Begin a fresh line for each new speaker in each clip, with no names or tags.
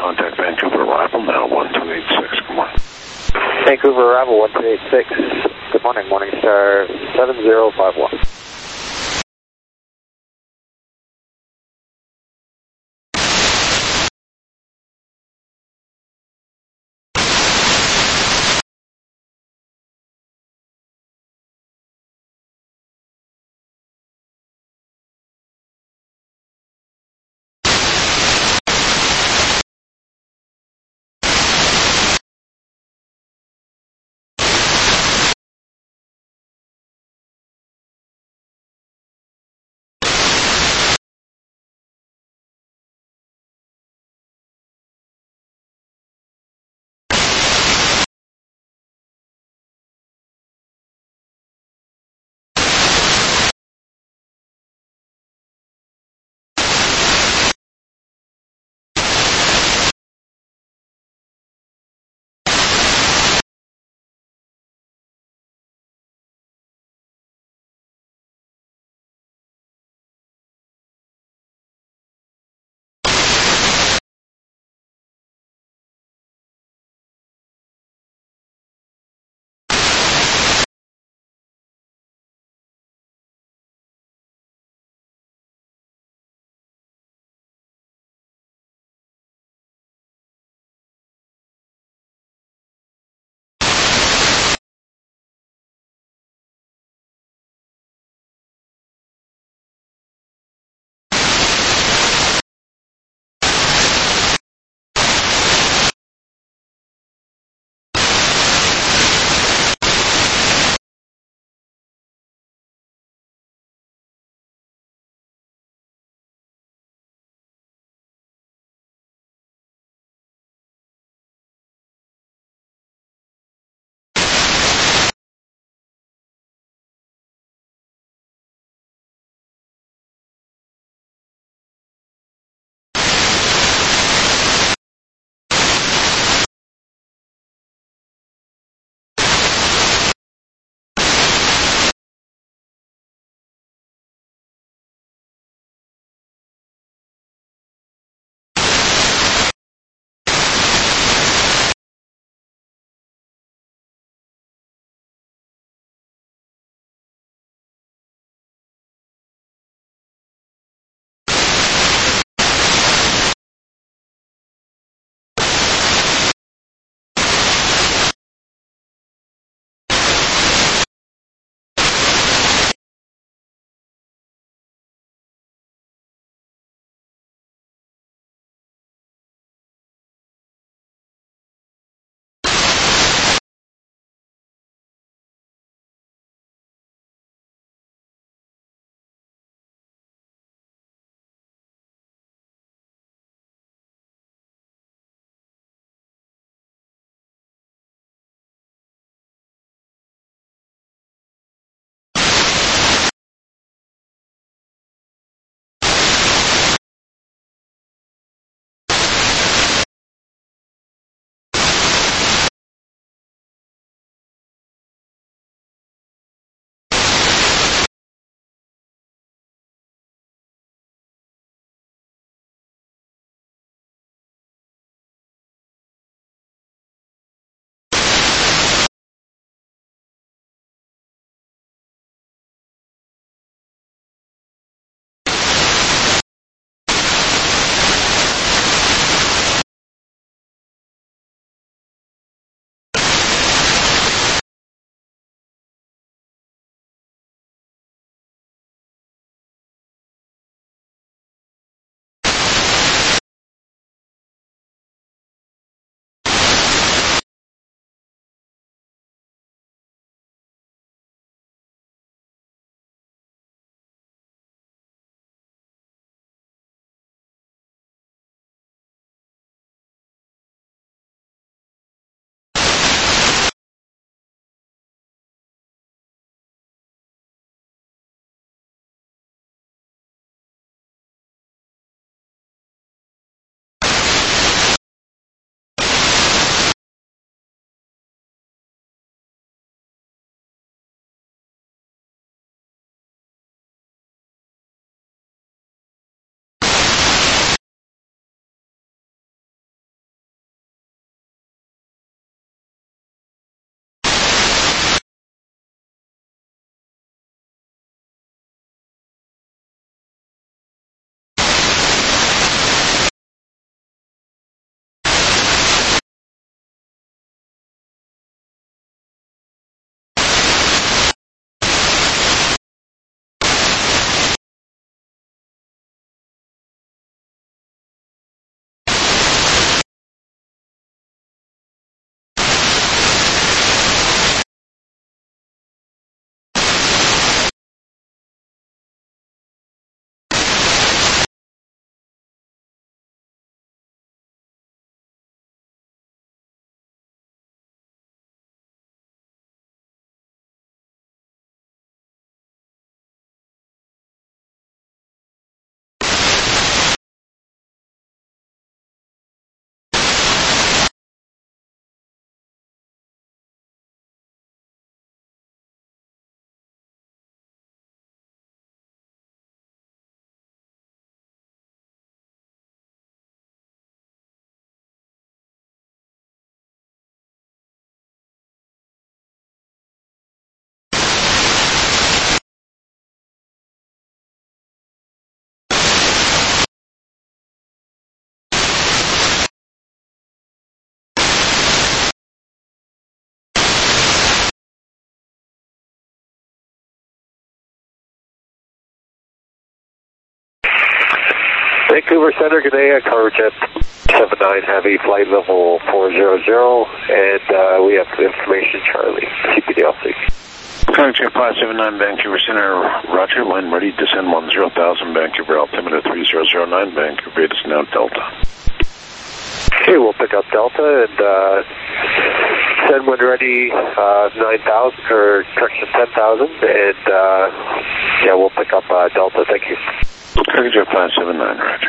contact Vancouver arrival now, 1286. Good morning.
Vancouver arrival 1286. Good morning, Morningstar 7051. Vancouver Center, good day, Carverjet 79 Heavy, flight level 400, and we have information, Charlie, CPDLC.
Carverjet 579 Vancouver Center, roger, line ready, descend 10,000, Vancouver altimeter 3009, Vancouver rate is now Delta.
Okay, we'll pick up Delta and send when ready 9,000, or correction 10,000, and yeah, we'll pick up Delta, thank you.
Carverjet 579, roger.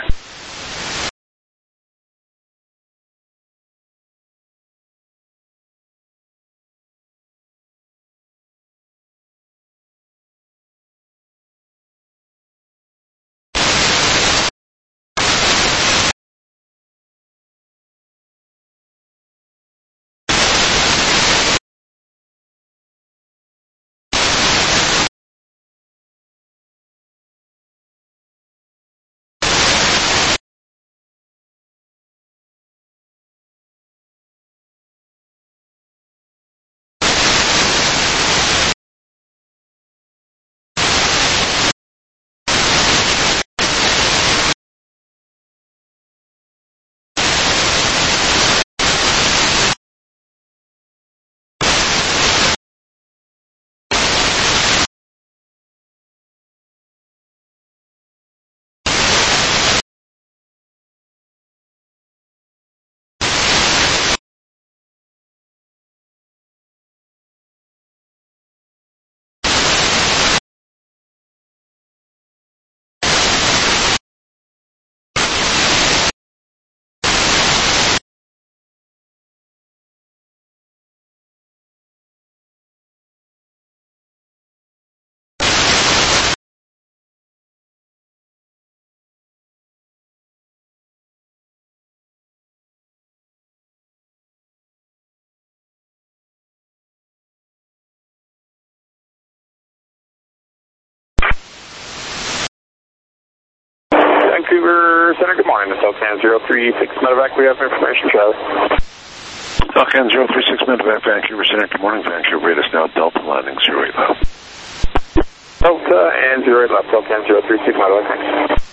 Vancouver Center, good morning. This is Elcan 036 Medevac. We have information, Charlie.
Elcan 036 Medevac, Vancouver Center, good morning. Vancouver rate is now Delta, landing 08 left.
Delta and 08 left, Elcan 036 Medevac, thanks.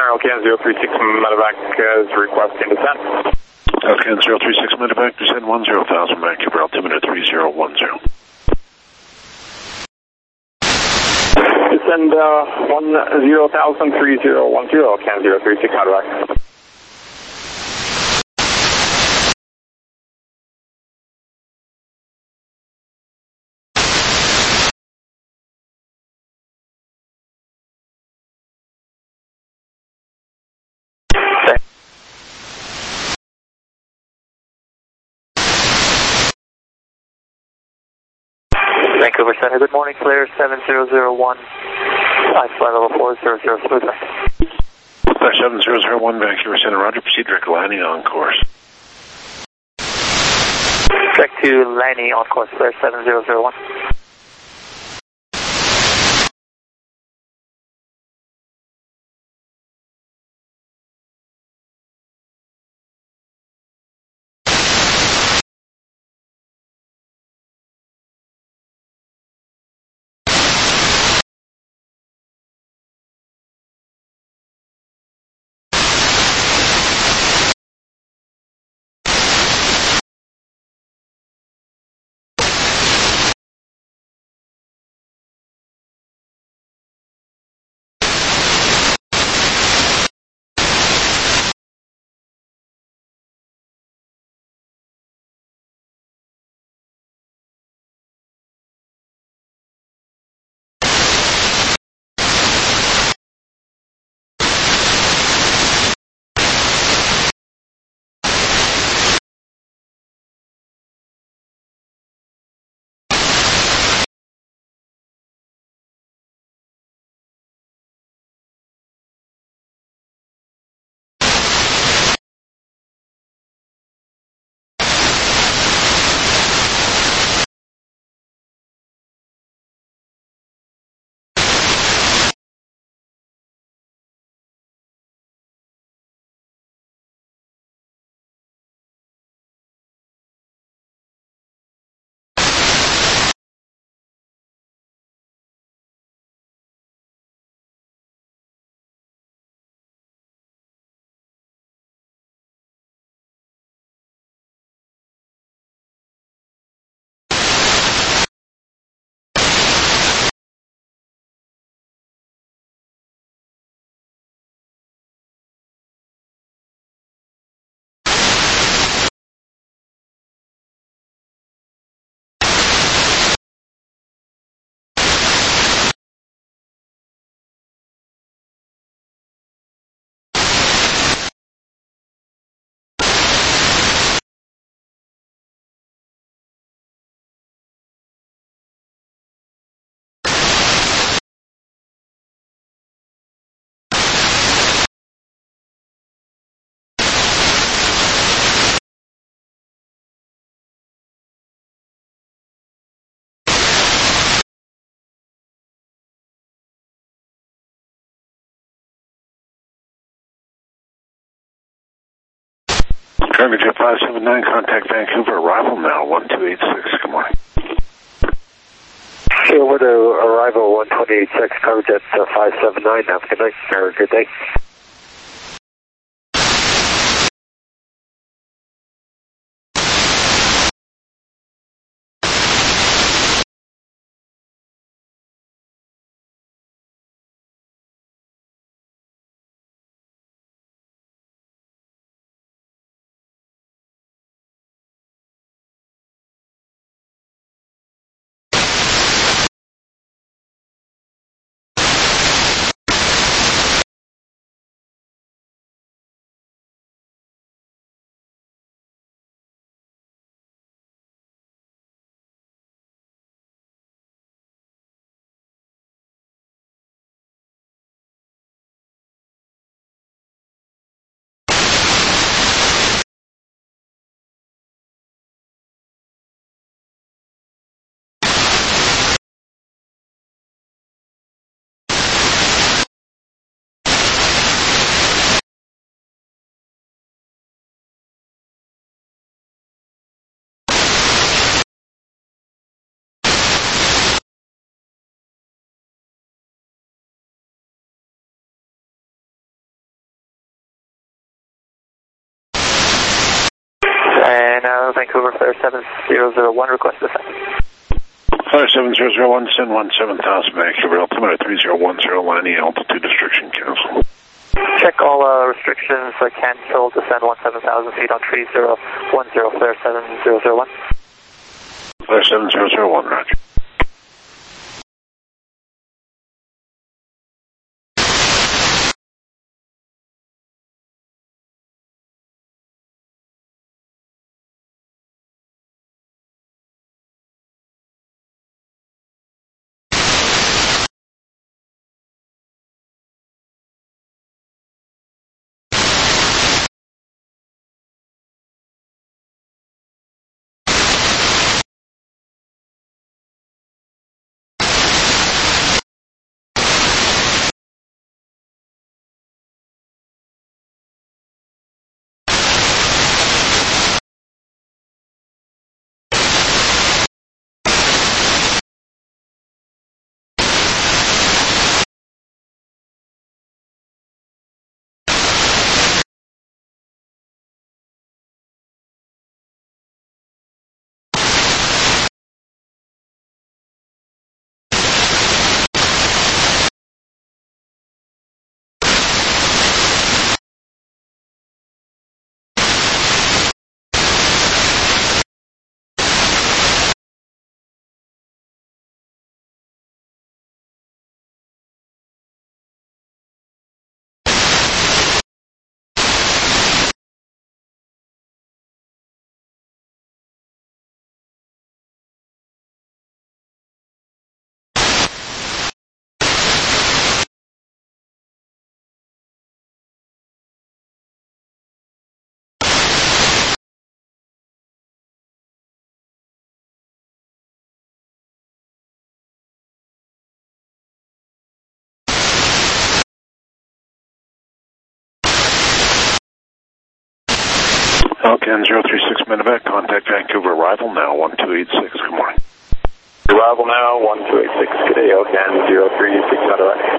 LKN 036 medevac is requesting descent.
LKN 036 medevac, descend 10,000, Vancouver, altimeter 3010.
Descend 10,000, 3010, LKN 036 medevac.
Vancouver Center, good morning, clear 7001, flight level 400, smooth line.
Flight 7001, Vancouver Center, roger, proceed direct landing on course.
Direct to landing on course, clear 7001.
Cargo Jet 579, contact Vancouver, arrival now, 1286, good morning.
Okay, over to arrival 1286, Cargo Jet 579, have a good night, or good day.
and Vancouver Flare 7001, request descent.
Flare 7001, descend 17,000 Vancouver, altimeter 3010, line altitude restriction cancel.
Check all restrictions cancel, descend 17,000 feet on 3010, Flare 7001.
Flare 7001, roger. Falcon 036 Medevac, contact Vancouver, arrival now, 1286, good morning.
Arrival now, 1286, good day, Falcon 036 Medevac.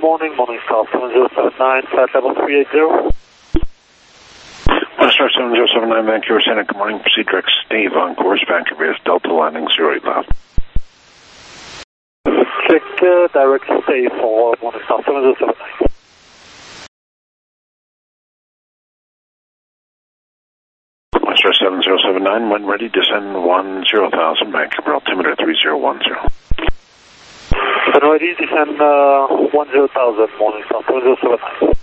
morning Star 7079, flight level 380.
Star 7079, Vancouver Center, good morning. Proceed direct Steve on course, Vancouver Delta landing 08 left.
Check direct stay for morning Star 7079.
Star 7079, when ready, descend 10,000, Vancouver altimeter 3010.
When ready, descend 10,000, morning Star 7079.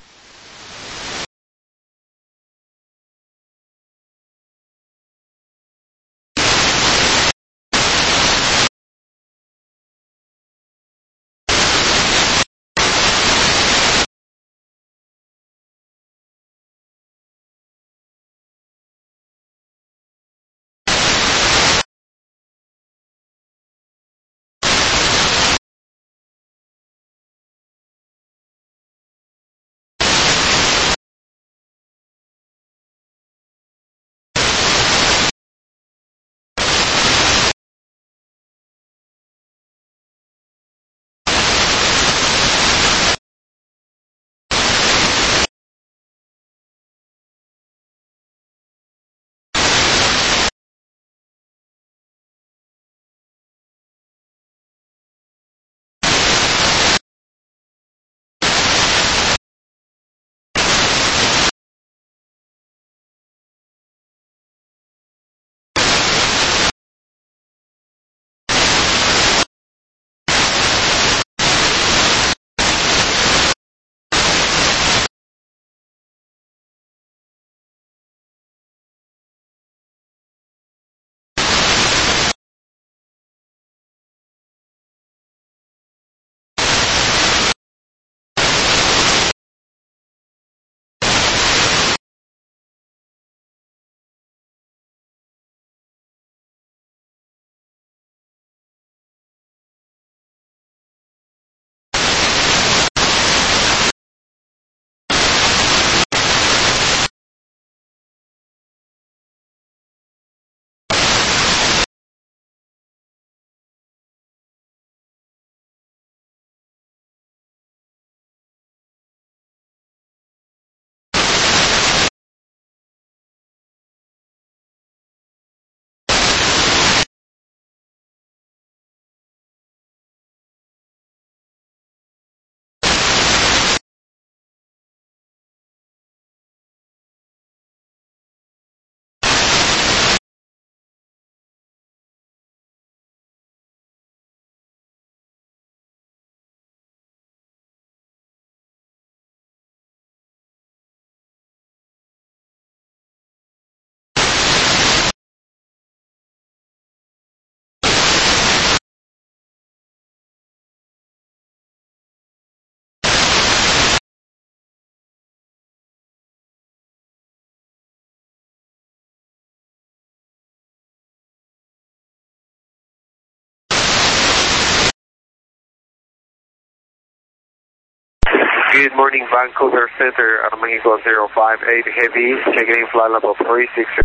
Good morning, Vancouver Center, Mexico 058 Heavy, checking in flight level 360.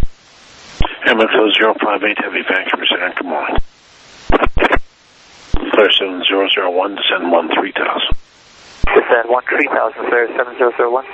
Mexico 058 Heavy, Vancouver Center, good morning. Clear 7001, descend 13,000.
Descend 13,000, clear 7001.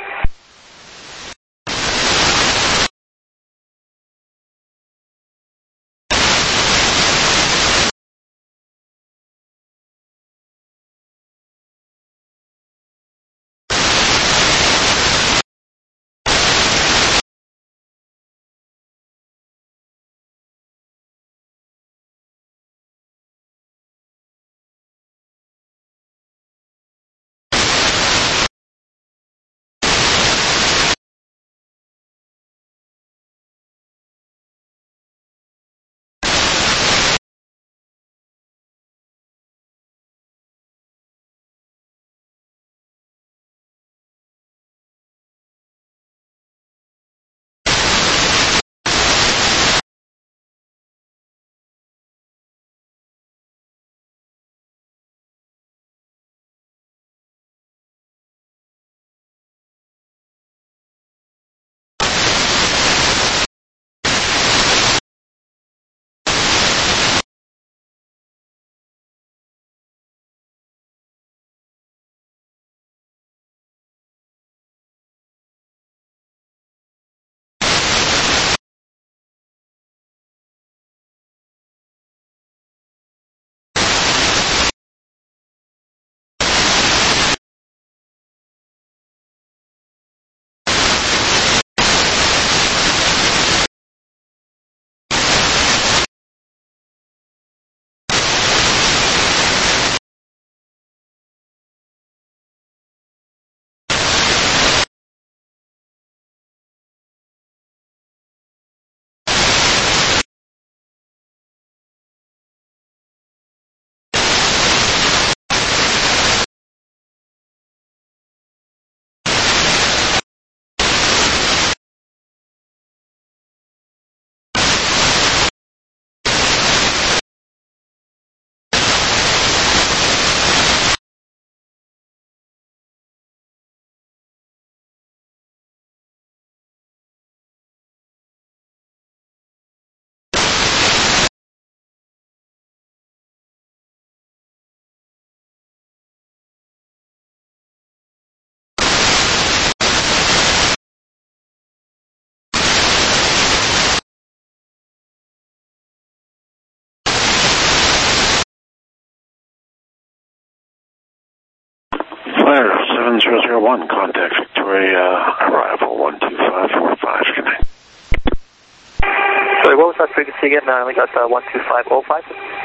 7001, contact Victoria, arrival 12545, connect.
Sorry, what was that frequency again? We got 12505?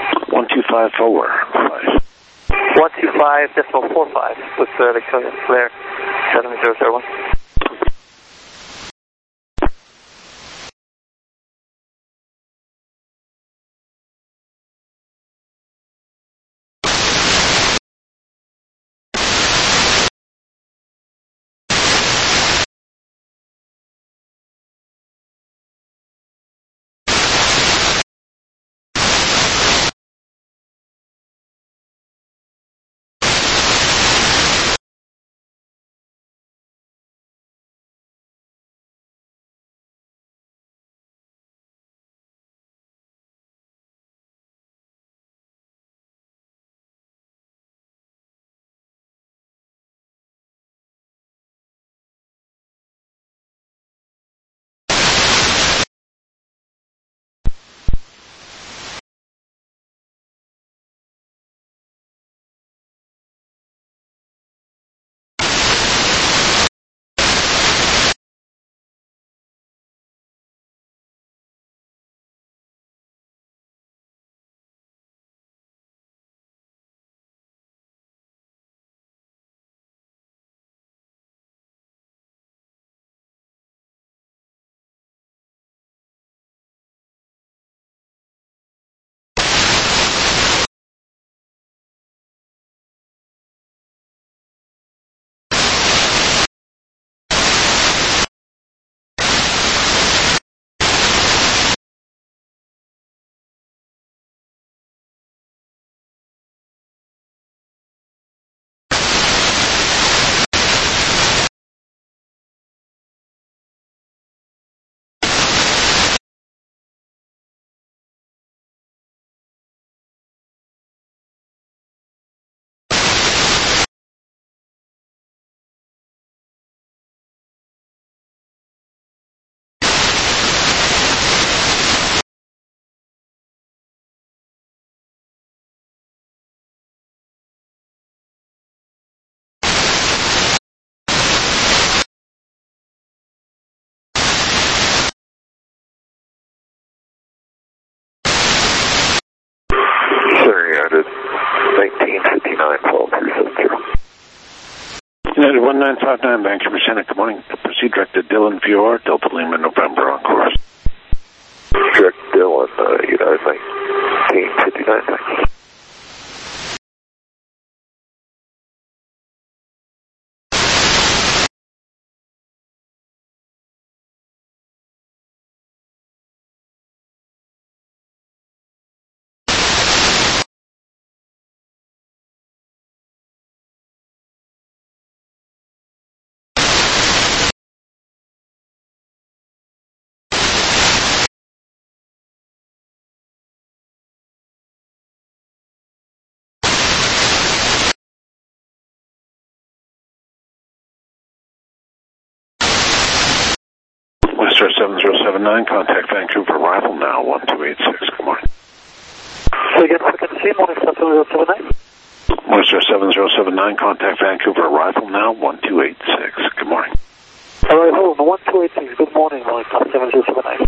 12545.
125.45 with Victoria Flair 7001.
United 1959, call 370.
United 1959, Vancouver Center, good morning. Proceed direct to Dylan VR, Delta Lima, November on course.
Direct Dylan, United 1959, thanks.
Westar 7079, contact Vancouver, arrival now 1286, good morning.
So again, frequency, morning 7079.
Westar 7079, contact Vancouver, arrival now 1286, good morning.
Alright, hold on, 1286, good morning, morning 7079.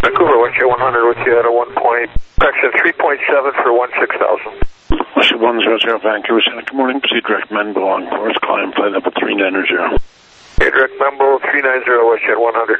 Vancouver, Westjet 100 with you at a 3.7 for 16,000.
Westjet 100 Vancouver Center, good morning. Proceed direct Menbo on course, climb flight level 390.
Okay, direct Menbo 390, Westjet 100.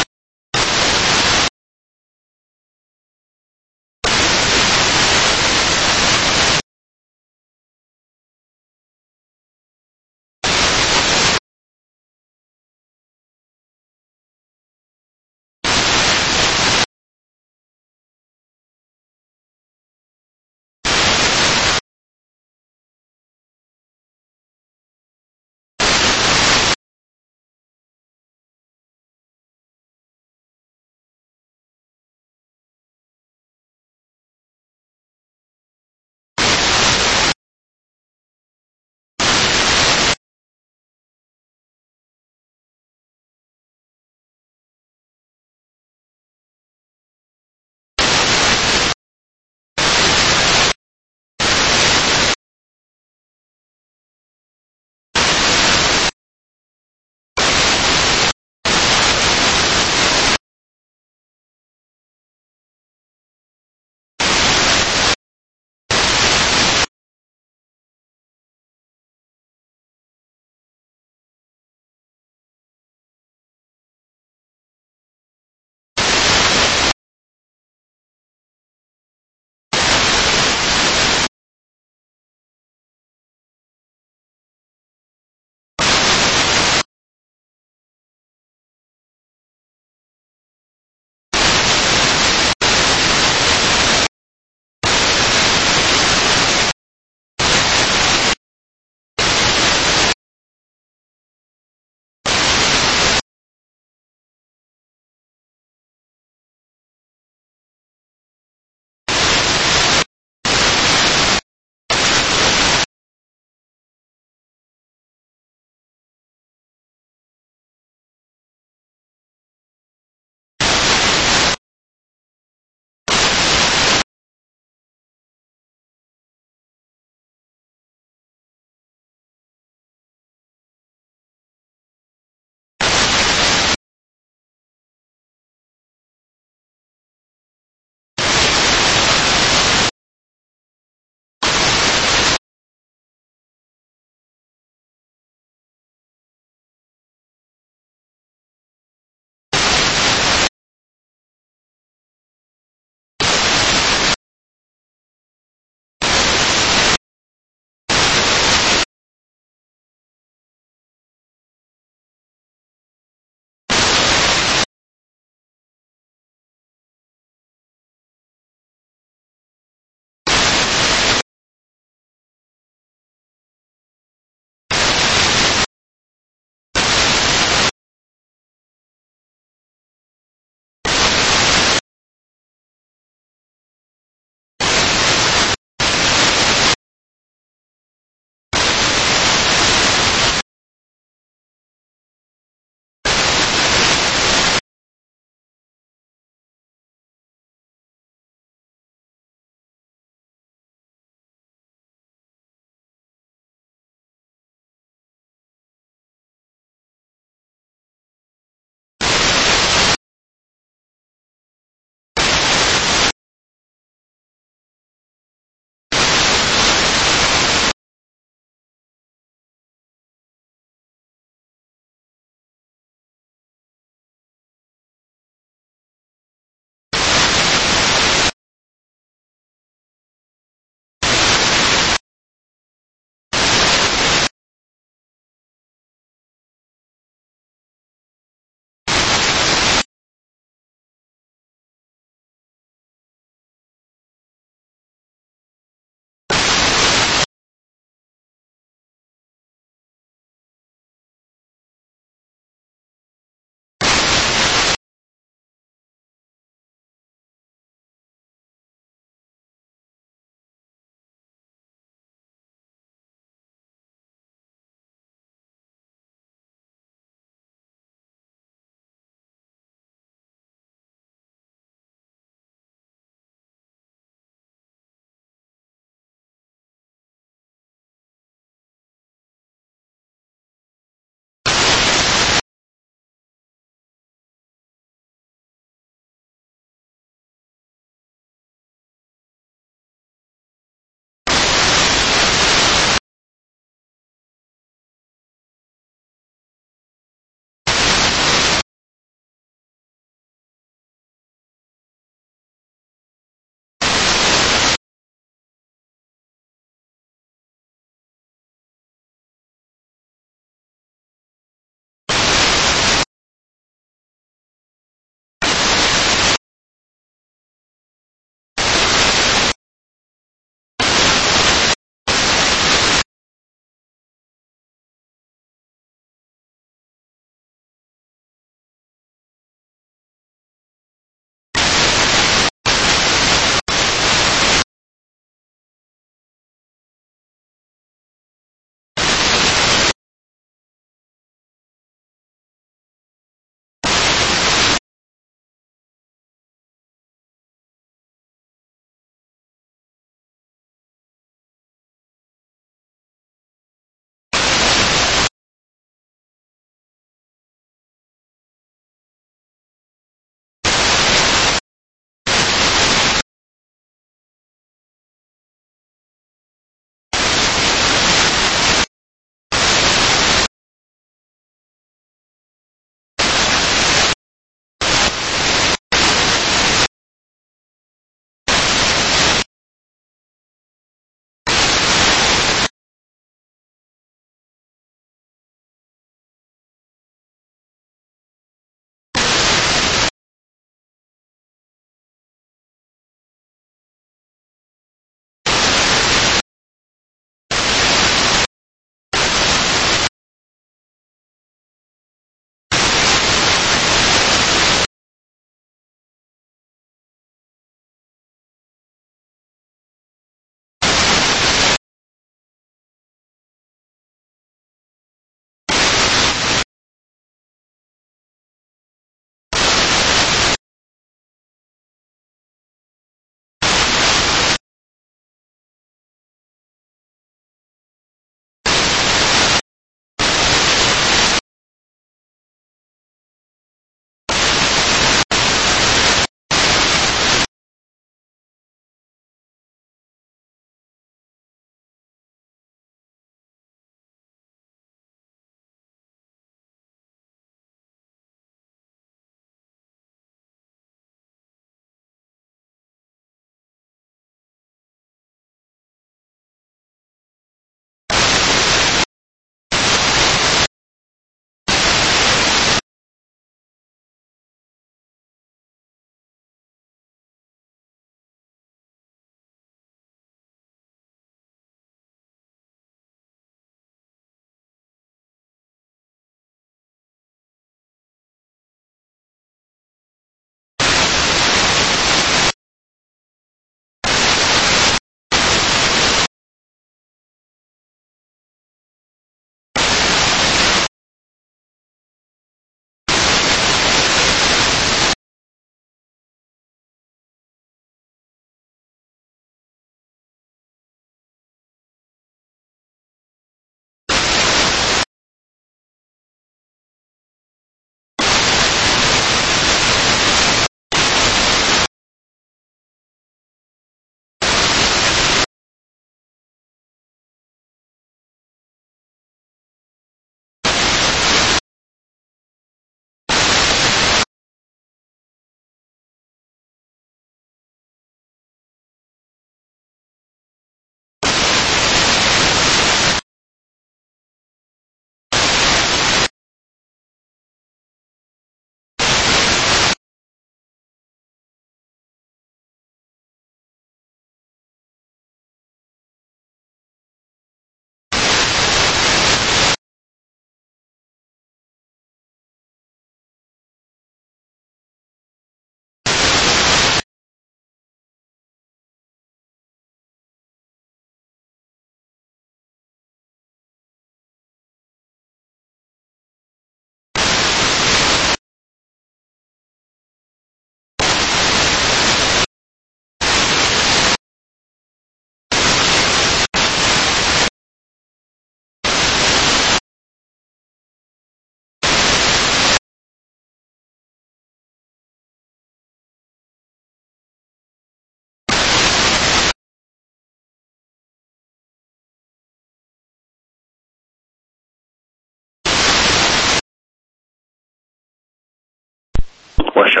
Western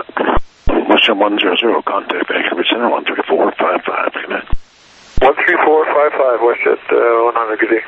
100, contact Vancouver Center 13455. Connect.
13455, Westjet 100, good day.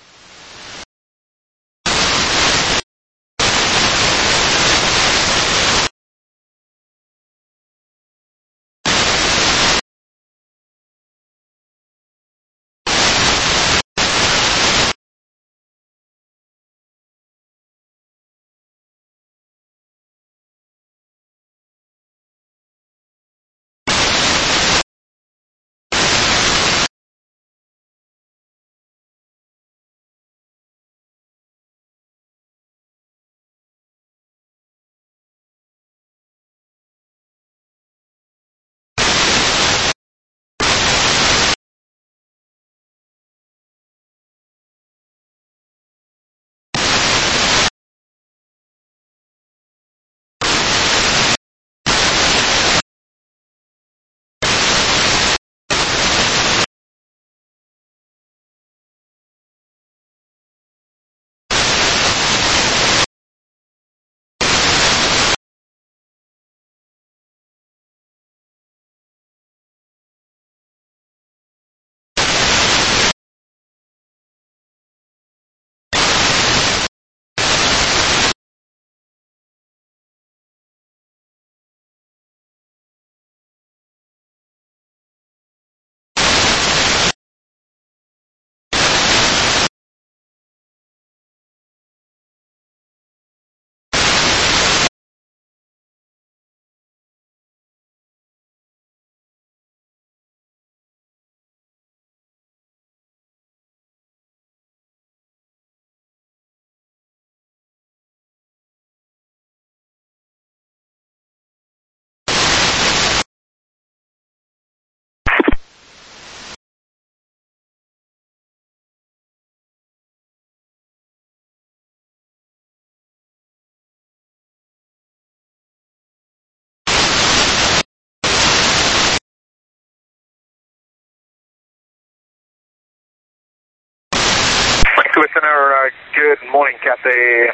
Vancouver Center, good morning, Cathay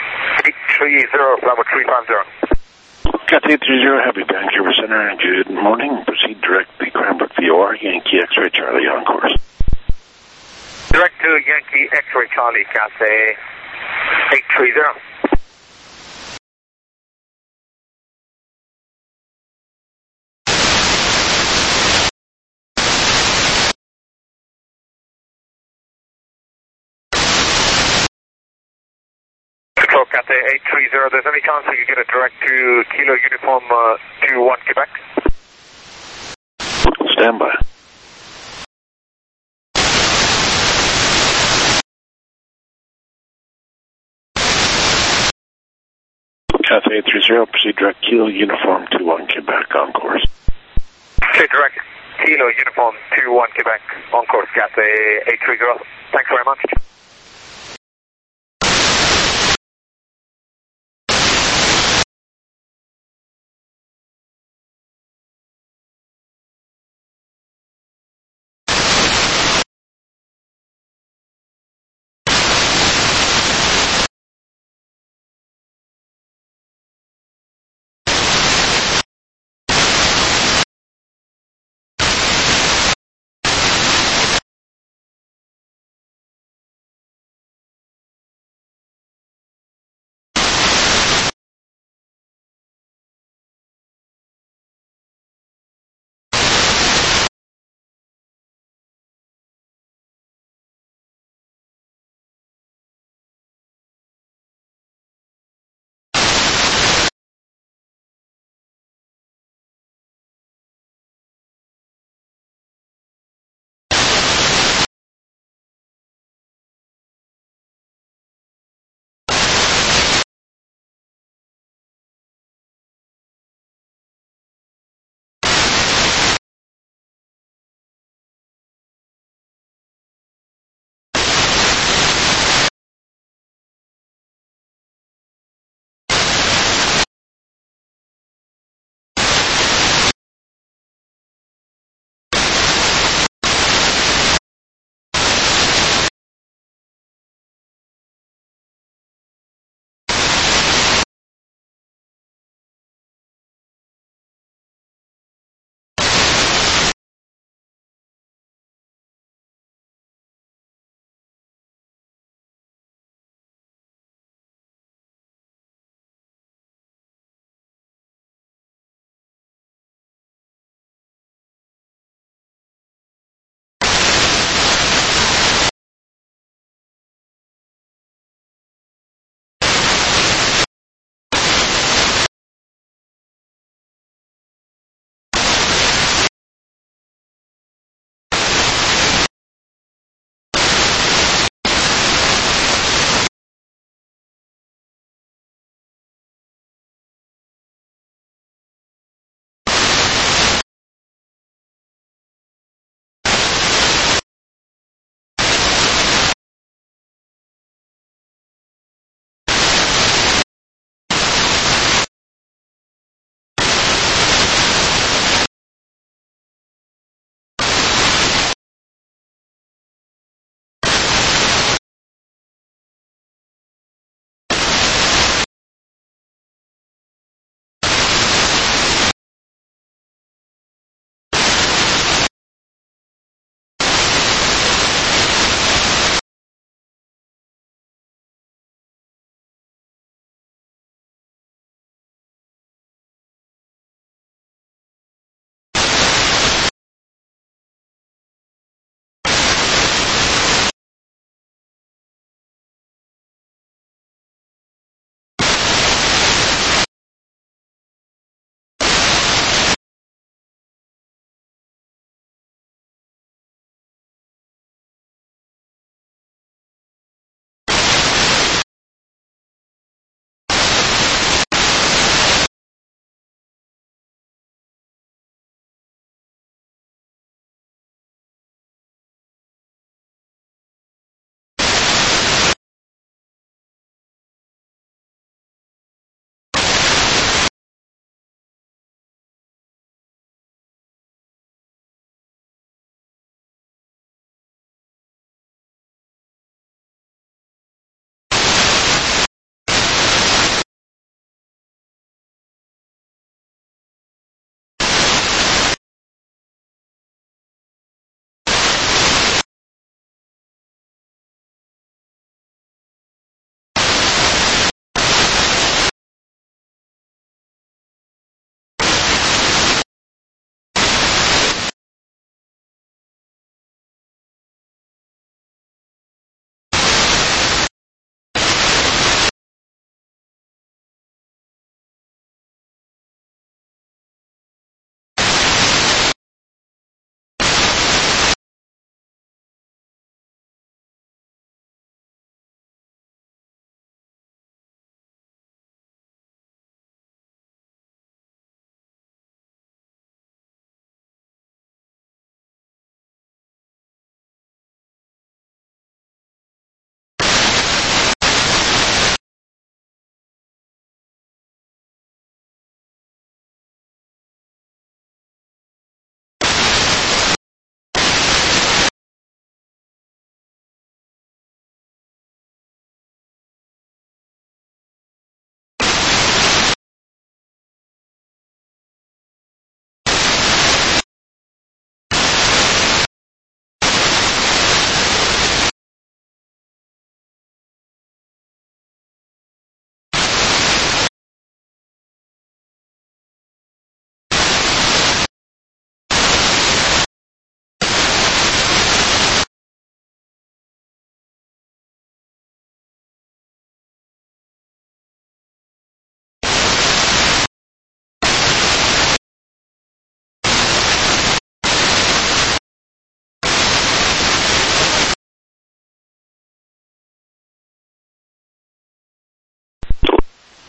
830, Bravo 350.
Cathay 830, Heavy Vancouver Center, good morning. Proceed direct to Cranbrook VOR, Yankee X-Ray Charlie on course.
Direct to Yankee X-Ray Charlie, Cathay 830. Control Cathay 830, there's any chance we could get a direct to Kilo Uniform 21 Quebec?
Stand by. Cathay 830, proceed direct Kilo Uniform 21 Quebec on course.
Okay, direct Kilo Uniform 21 Quebec on course, Cathay 830. Thanks very much.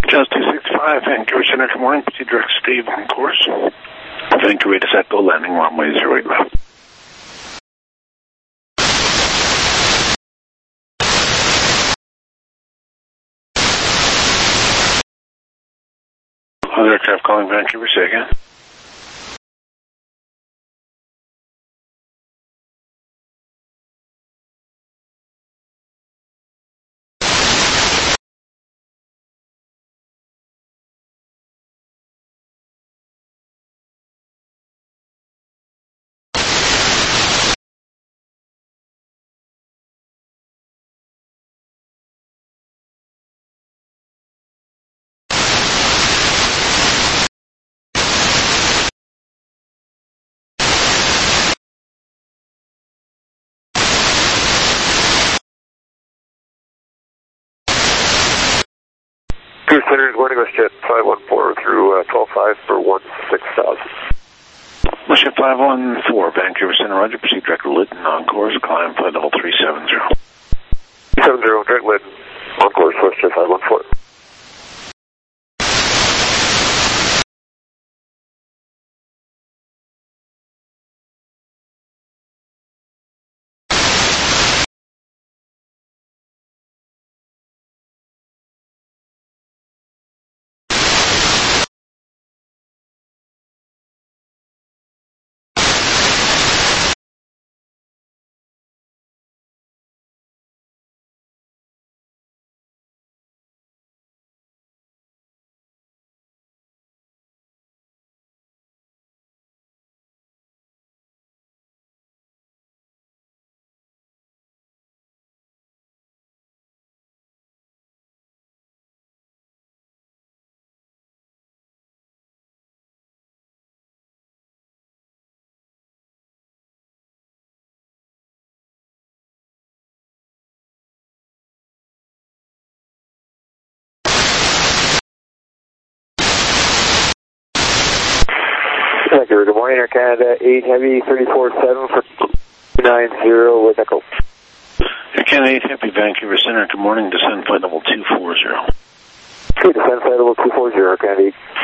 Just 265, Vancouver Center, good morning. Proceed direct Steve on course. Vancouver to Echo, landing runway 08 left. Other aircraft calling Vancouver, say again.
Cruise Center, good morning, WestJet 514 through 12.5 for 16,000.
WestJet 514, Vancouver Center, roger. Proceed direct Lytton on course, climb flight level 370.
370, direct Lytton, on course, WestJet 514. Vancouver, good morning, Air Canada 8 Heavy 347 for 290 with Echo.
Air Canada 8 Heavy, Vancouver Center, good morning. Descend flight level 240.
Okay, descend flight level 240, Air Canada 8.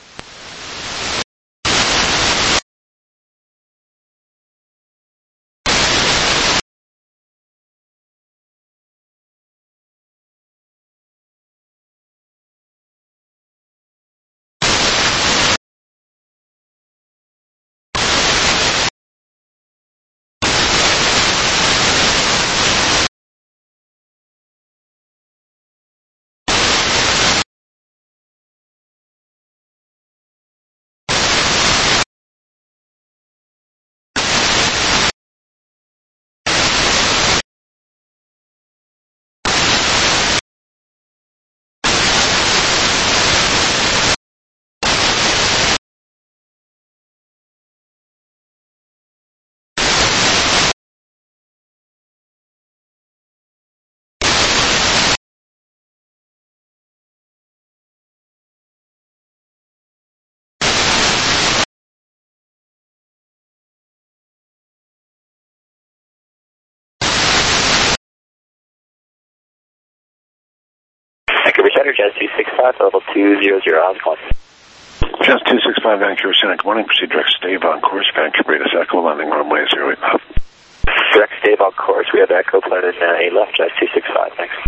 Vancouver Center, Jazz 265, level 200, how's it going?
Jazz 265, Vancouver Center, good morning. Proceed direct Stave on course, Vancouver to Echo, landing runway 08 left.
Direct Stave on course, we have Echo planted 8 left, Jazz 265, thanks.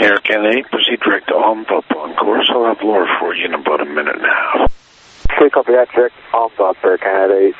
Air Canada 8, proceed direct to Almdorf on course. I'll have Laura for you in about a minute and a half.
Okay, copy that, direct Almdorf, Air Canada 8.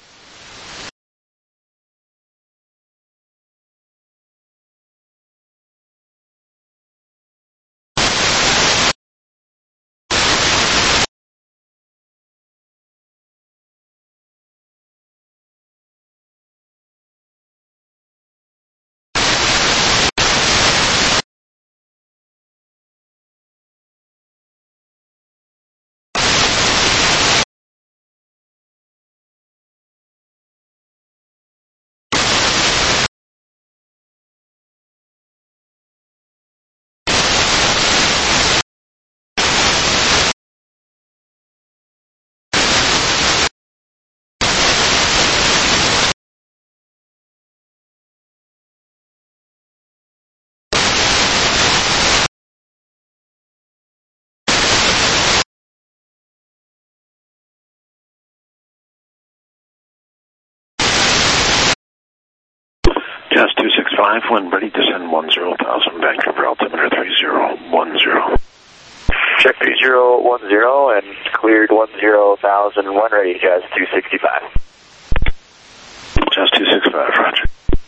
Jazz 265, when ready, descend 10,000, Vancouver, altimeter 3010.
Check 3010 and cleared 10,000, when ready, Jazz 265.
Jazz 265, roger.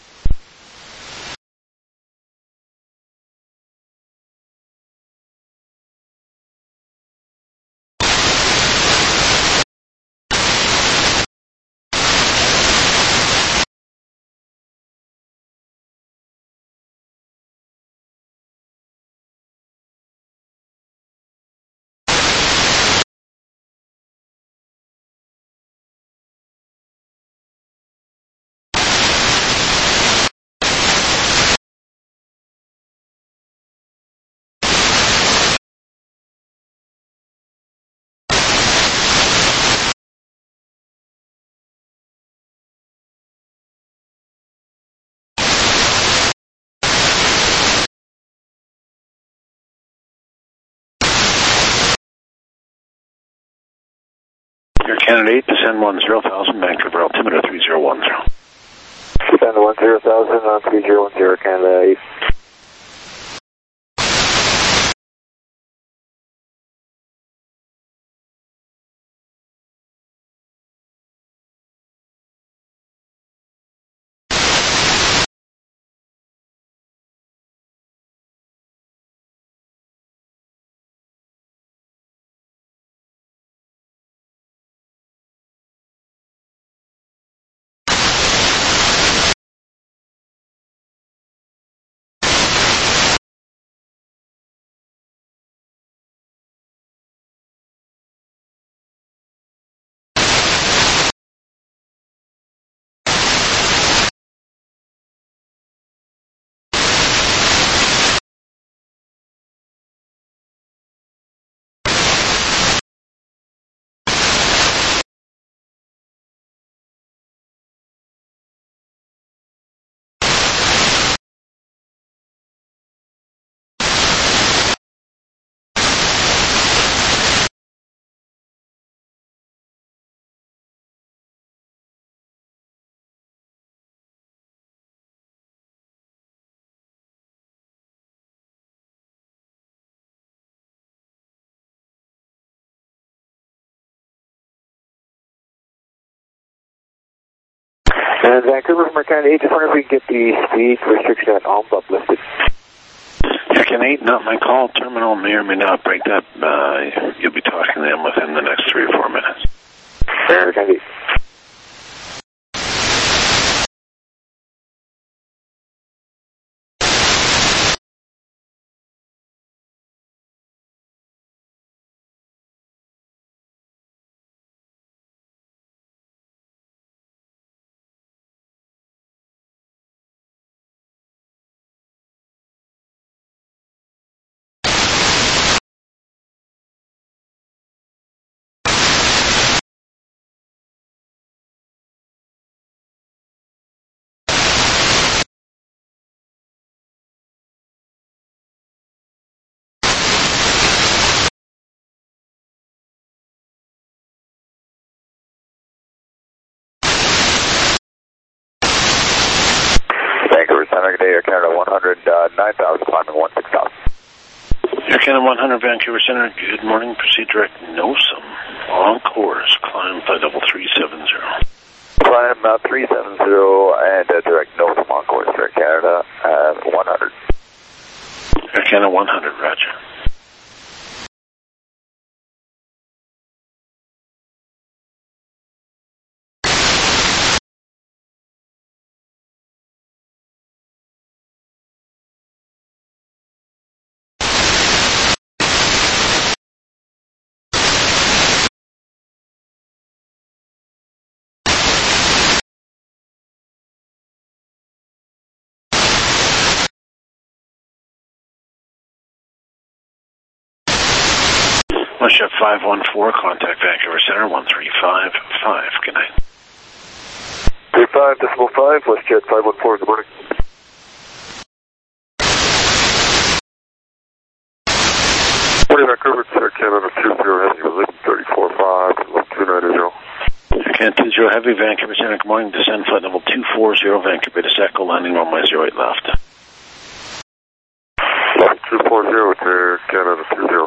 Air Canada 8, descend 10,000, Vancouver, altimeter 3010.
Descend 10,000 on 3010, Canada 8. And Vancouver from Air Canada 8, just wonder if we can get the speed restriction at Almdorf listed.
Air Canada 8, not my call. Terminal may or may not break that. You'll be talking to them within the next 3 or 4 minutes.
Air Canada 8.
Vancouver, San Diego, Air Canada 100, 9,000, climbing 16,000.
Air Canada 100 Vancouver Center, good morning. Proceed direct NOSAM. On course, climb flight level 370.
Climb 370 and direct NOSAM on course, Air Canada 100.
Air Canada 100, roger. Chef 514, contact Vancouver Center 1355. Good night.
35.5, WestJet 514, good morning. Morning, Vancouver, Air Canada 20 Heavy, leaving 34.5, 290.
Air Canada 20 Heavy, Vancouver Center, good morning. Descend flight level 240, Vancouver to Echo, landing runway 08 left.
Level 240 to Air Canada 20.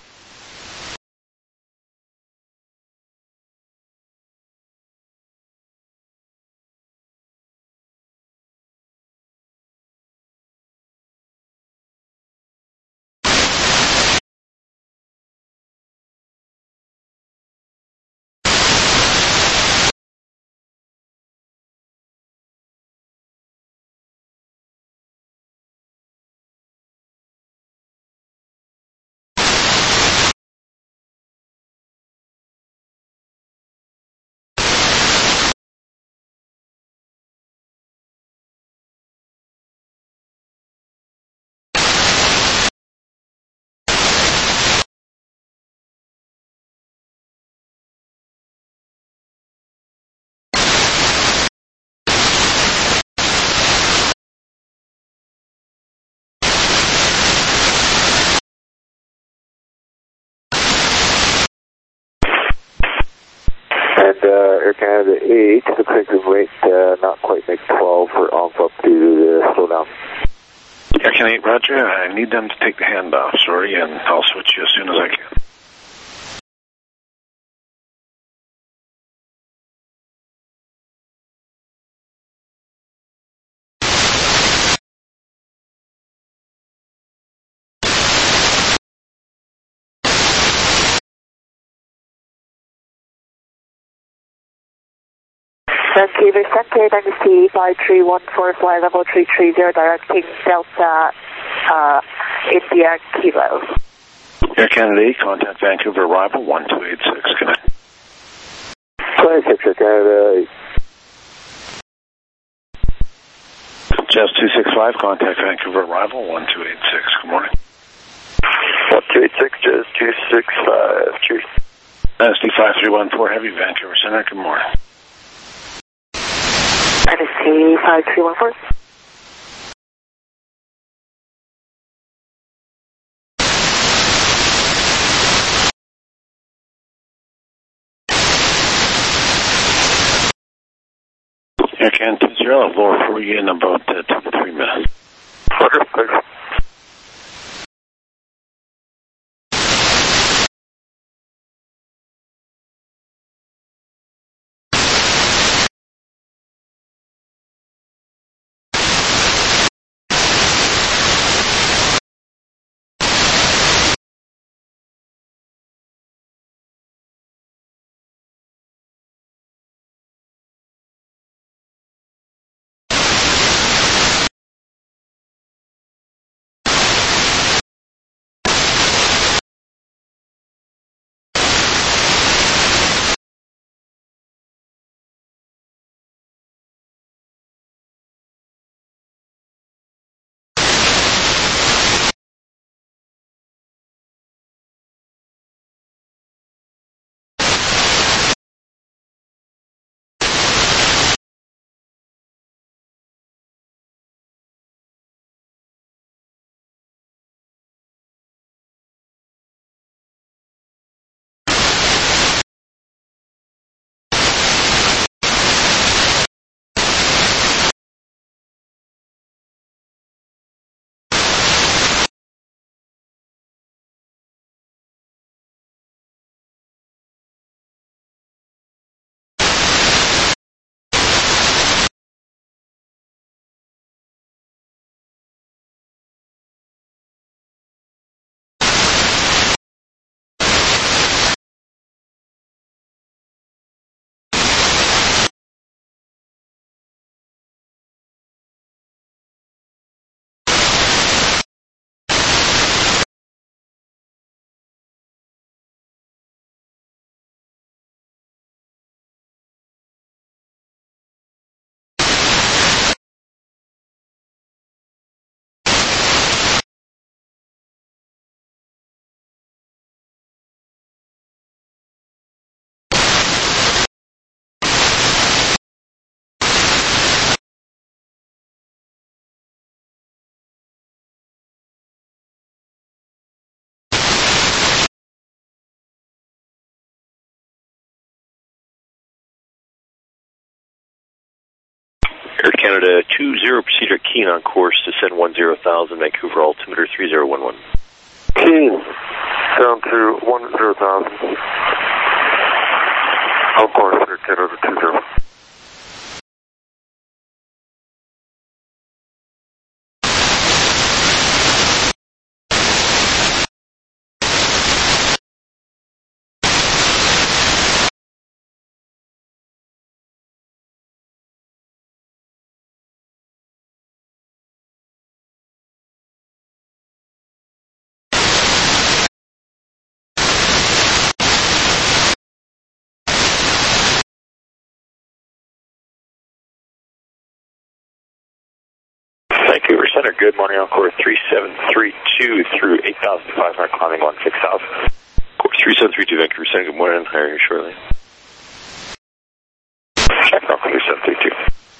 And Air Canada 8, looks like the rate not quite make 12 for off up due to the slowdown.
Air Canada 8, roger. I need them to take the handoff, sorry, and I'll switch you as soon as I can.
Vancouver Center, Dynasty 5314, fly level 330, directing Delta India Kilo.
Air Canada 8, contact Vancouver arrival 1286. Good night.
26, Air Canada 8.
Just 265, contact Vancouver arrival 1286. Good morning.
1286, just 265, cheers.
Dynasty 5314 Heavy, Vancouver Center, good morning.
Dynasty 5314.
Air Canada 20, I'll lower for you in about 2 to 3 minutes.
Okay, thanks.
Air Canada 20, proceed at Keene on course, descend 10,000, Vancouver altimeter 3011.
Keene, down to 10,000. On course, Air Canada 20.
Vancouver Center, good morning on course 3732 through 8,500, climbing 16,000.
Course 3732, Vancouver Center, good morning, hiring shortly.
Check on 3732.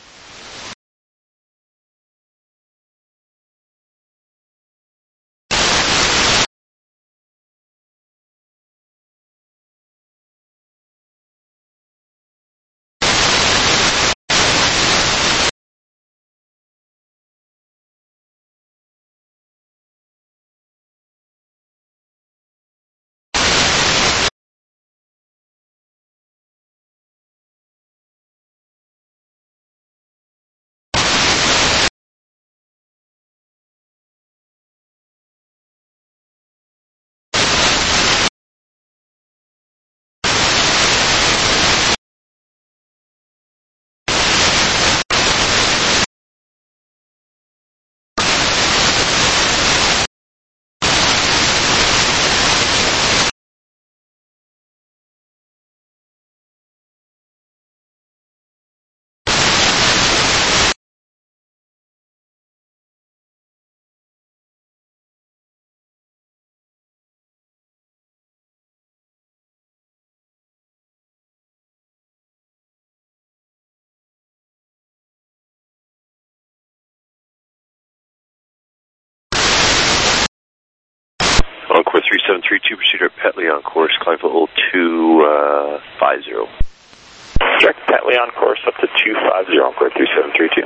On course 3732, proceed at Petley on course, climb level 250.
Check Petley on course up to 250 on course 3732.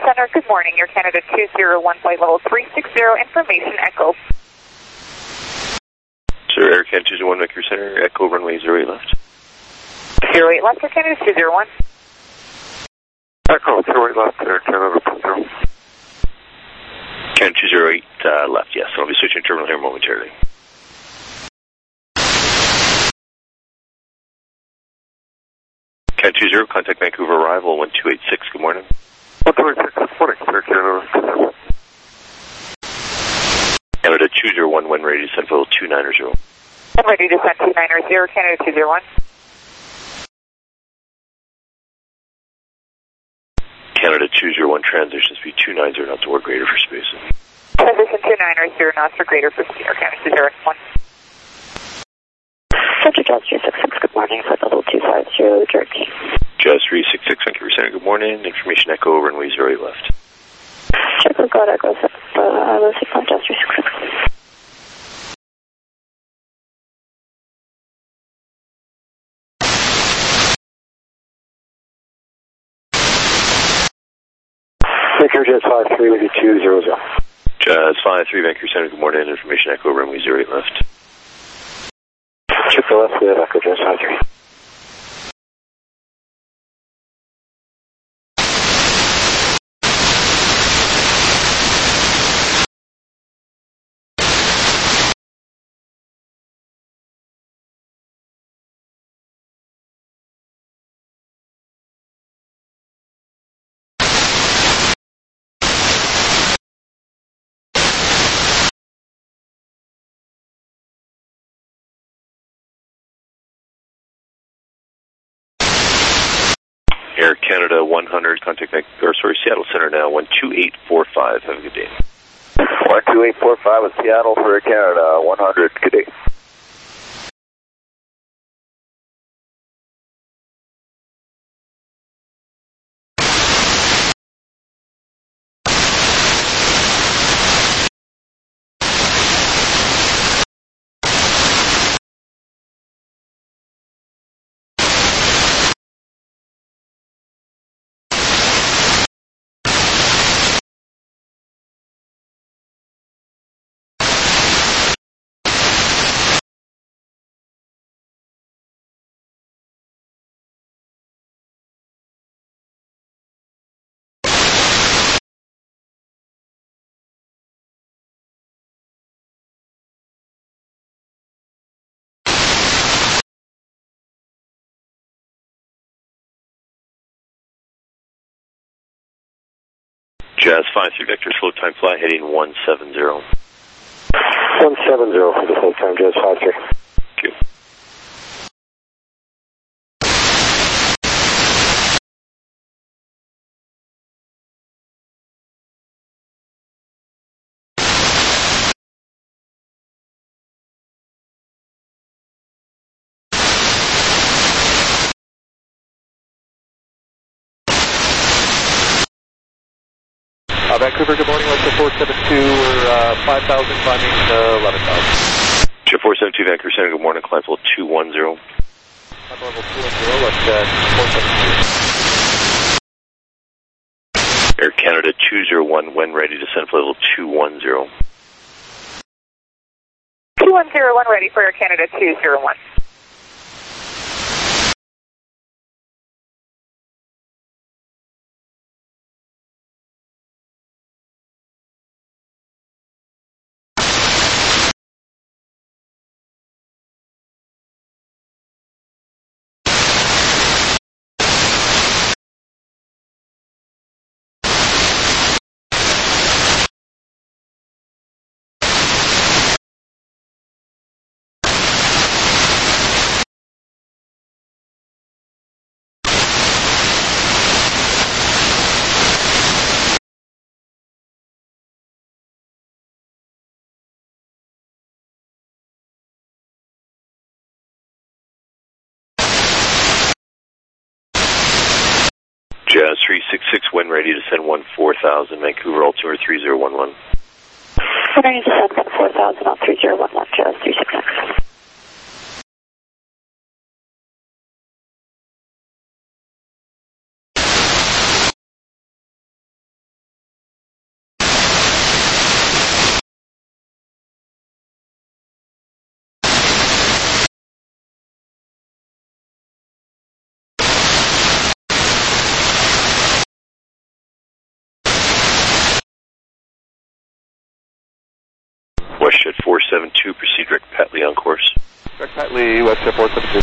Center, good morning. Air Canada 201 flight level 360, information echo.
Sir, Air Canada 201 Vancouver Center, echo runway 08 left.
08 left, Air Canada 201.
Echo 08 left, Air Canada 20.
Canada 208 left, yes. I'll be switching terminal here momentarily. Canada 20, contact Vancouver arrival 1286, good morning.
1286, good morning, Air Canada.
Canada 201, when ready to send level 290.
I'm ready to send 290, Canada 201.
Canada 201, transition speed 290 knots or greater for spacing.
Transition 290 knots or greater for speed, Air Canada 201.
Center Jazz 366, good morning, flight level 250, Turkey.
Jazz 366, Vancouver Center, good morning. Information echo, runway 08 left.
Check with God, echo, Lucy Flight Jazz 366.
Vancouver Jazz 53 with you 200.
Jazz 53, Vancouver Center, good morning. Information echo, runway 08 left.
Check the left with Echo Jazz 53.
Air Canada 100, contact Seattle Center now, 12845. Have a good day.
12845 with Seattle for Air Canada 100. Good day.
Jazz 53, vector slow time fly heading 170.
170 for the full time, Jazz 53.
Thank you.
Vancouver, good morning, let's go 472, we're 5,000, climbing 11,000.
Jet 472, Vancouver Center, good morning, climb level 210.
Climb level 210, let's 472.
Air Canada 201, when ready to send level 210.
2101 ready for Air Canada 201.
Jazz 366, when ready to send 14,000, Vancouver altimeter 3011.
When ready to send 14,000 on 3011, Jazz 366.
WestJet 472, proceed direct Patley on course.
Direct Patley, WestJet 472.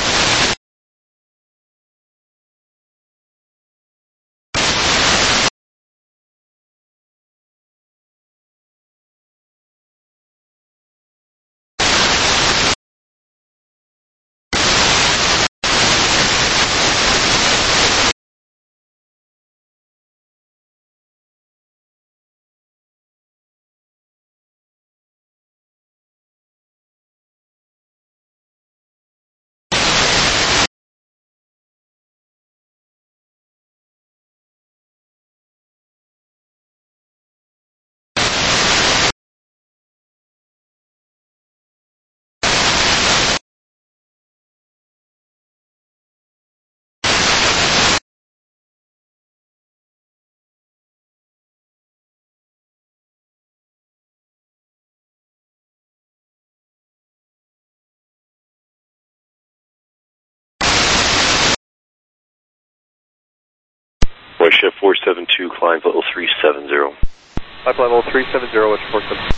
WestJet 472, climb level 370.
Climb level 370, WestJet 472.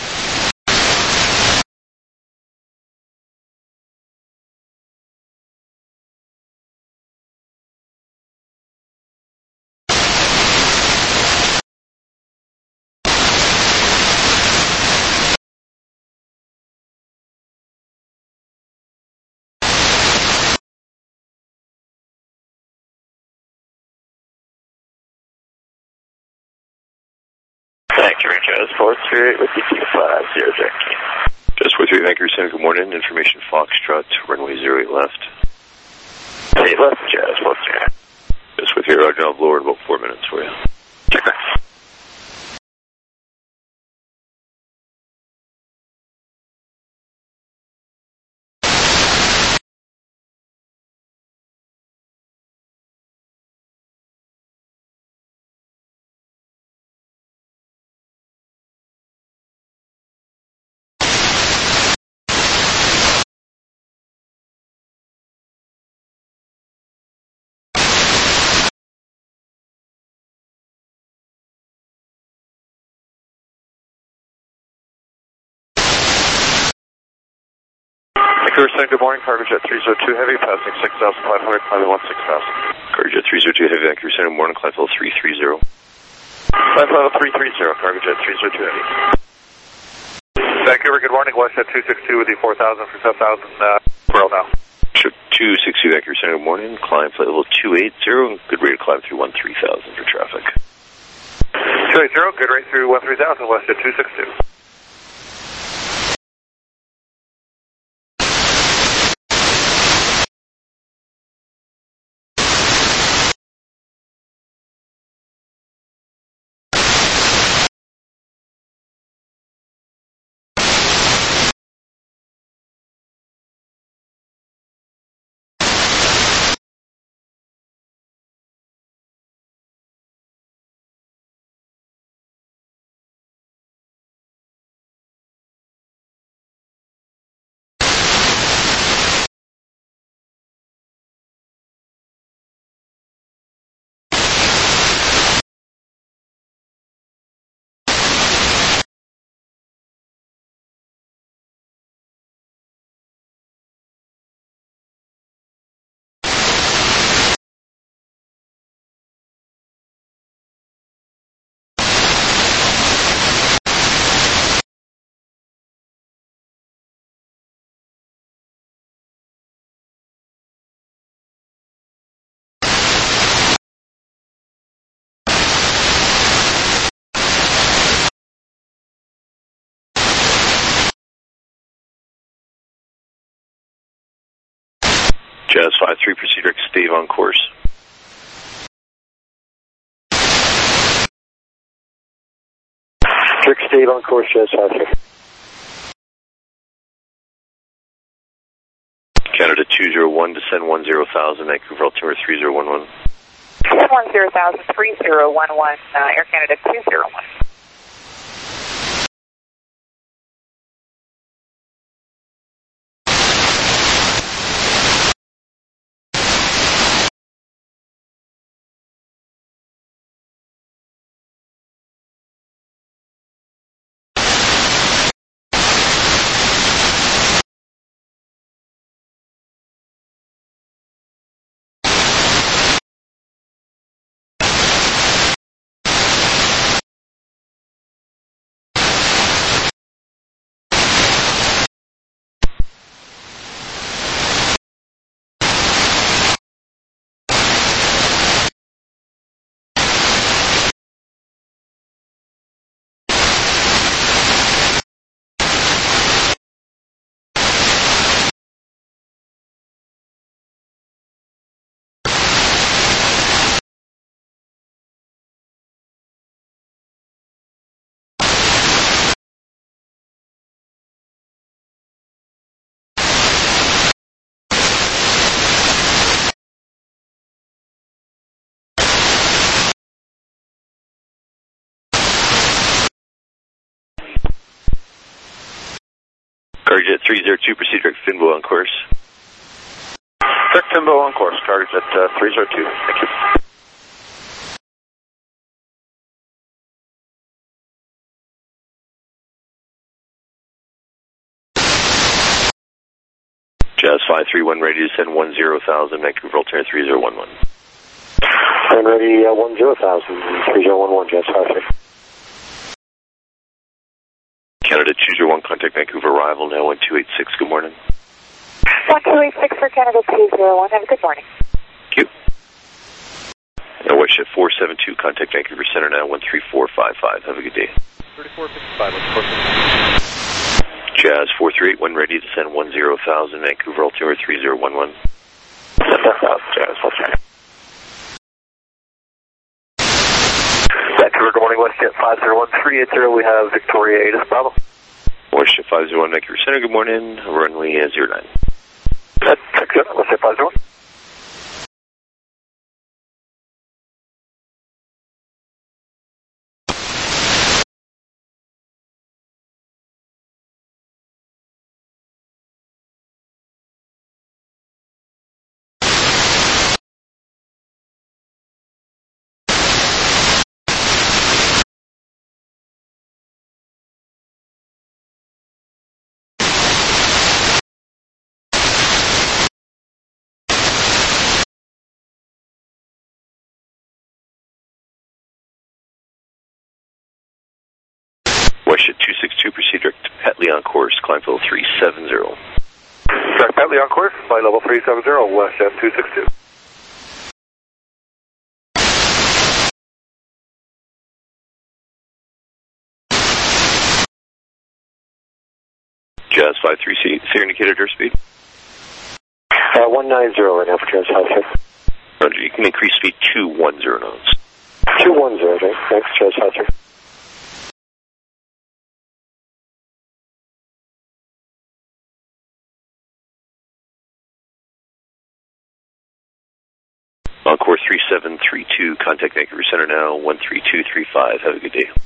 Thank you, Jazz 438 with DT50, Jackie.
Jazz 438, Vancouver Center, good morning. Information Foxtrot, runway 08 left.
8 left, Jazz 438.
Jazz 438, Roger, I'll blow in about 4 minutes for you.
Check that.
Vancouver Center, good morning. Cargojet 302 Heavy, passing 6,500, climbing 16,000.
Cargojet 302 Heavy, Vancouver Center, morning, climb level 330.
Climb level 330, Cargojet 302 Heavy. Vancouver, good morning. WestJet 262 with you 4,000 for 7,000. We're now.
260 Vancouver Center, good morning, climb flight level 280, good rate of climb through 13,000 for traffic.
280, good rate through 13,000, WestJet 262.
Jazz 53, proceed direct stave on course.
Direct stave on course, Jazz 53.
Canada 201, descend 10,000, Vancouver altimeter 3011.
10,000, 3011, Air Canada 201.
Cargojet 302, proceed direct Finbo on course.
Direct Finbo on course, Cargojet 302. Thank you.
Jazz 531, ready to send 10,000, Vancouver Altimeter 3011.
And ready 10,000, 3011, Jazz 53.
Canada 201, contact Vancouver arrival now 1286, good morning.
1286 for Canada 201, have a good morning.
Thank you. Now WestJet 472, contact Vancouver Center now 13455, have a good day.
3455,
Jazz 4381, ready to send 10,000, Vancouver Altimeter 3011.
Jazz 43. Vancouver, good morning, WestJet 501-380, we have Victoria 8 Bravo.
WestJet 501, Vancouver Center, good morning, runway 09.
That's good, WestJet 501.
WestJet 262, proceed direct to Petley on course, climb level 370.
Direct Petley on course, flight level 370, WestJet 262.
Jazz 53, see indicated airspeed.
190 right now for Jazz 53.
Roger, you can increase speed to 10 knots.
210, okay, thanks, Jazz 53.
On course 3732, contact Vancouver Center now 13235, have a good day.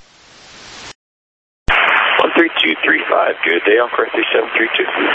13235, good day on course 3732.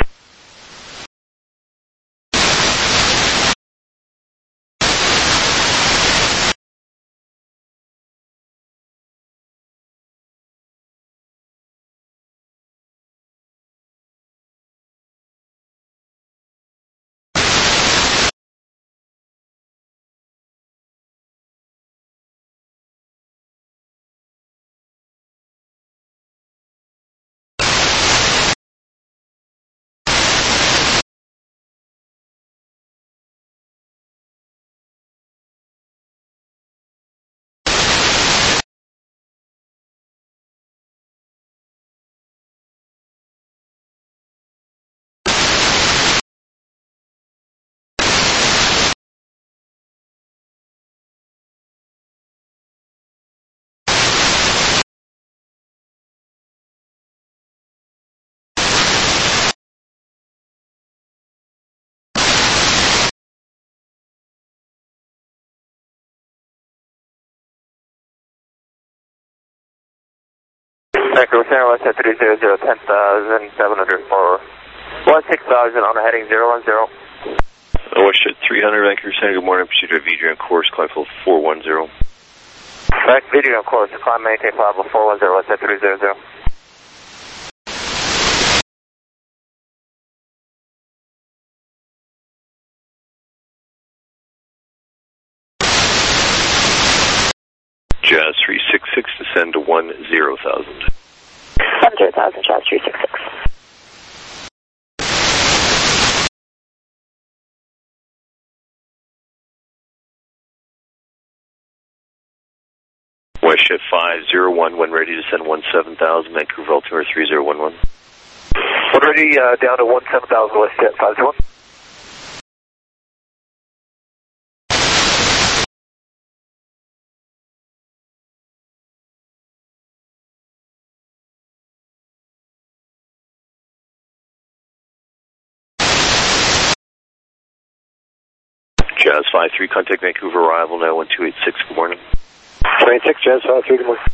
Vancouver Center, WestJet 300, 10,700 for 16,000 on the heading 010.
WestJet 300, Vancouver Center, good morning, proceed to Vidri on course, climb level 410.
Direct Vidri on course, climb maintain flight level 410, WestJet 300.
Jazz 366, descend to 10,000.
10,000, Jazz 366.
WestJet 501, when ready to send 17,000, Vancouver Altimeter 3011.
When ready, down to 17,000, WestJet 501.
Jazz 53, contact Vancouver arrival now 1286, good morning.
26, Jazz 53, good morning.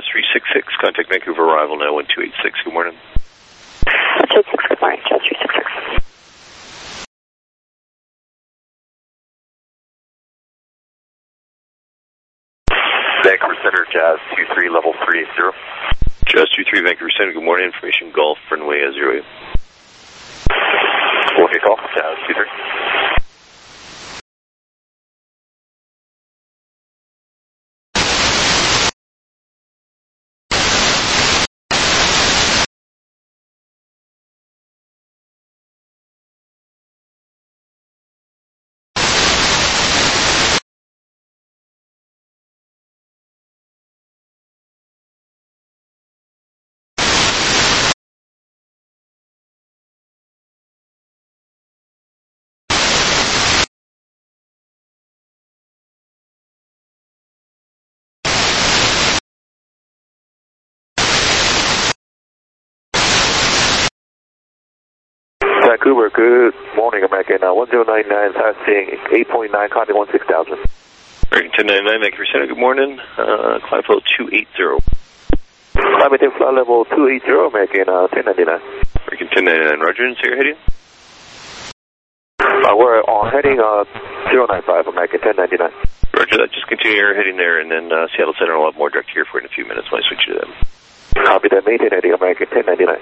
366, contact Vancouver arrival now 1286. Good morning.
126, good morning, Jazz 366.
Vancouver Center, Jazz 23, level 380.
Jazz 23, Vancouver Center, good morning. Information Golf, runway 08.
Okay, call, Jazz 23. Vancouver, good morning, American 1099, passing 8.9, contact 16,000.
American 1099, Vancouver Center, good morning. Climb level 280.
Climate flight level 280, American 1099.
American 1099, roger, and so you're heading?
We're on heading 095, American 1099.
Roger that, just continue your heading there, and then Seattle Center will have more direct here for you in a few minutes when I switch you to them.
Copy that, maintain heading, American 1099.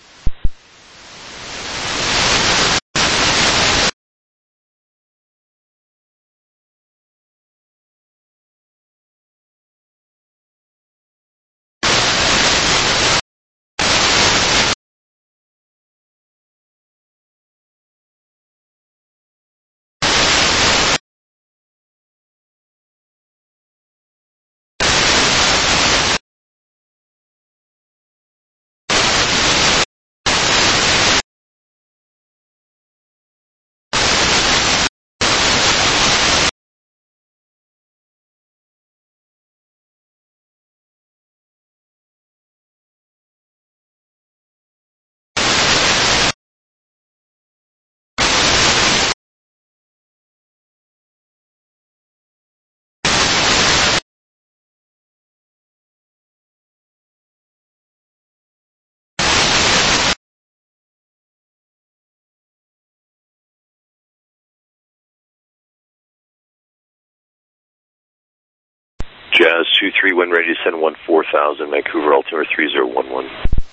Jazz 23, when ready to send 14,000, Vancouver altimeter 3011.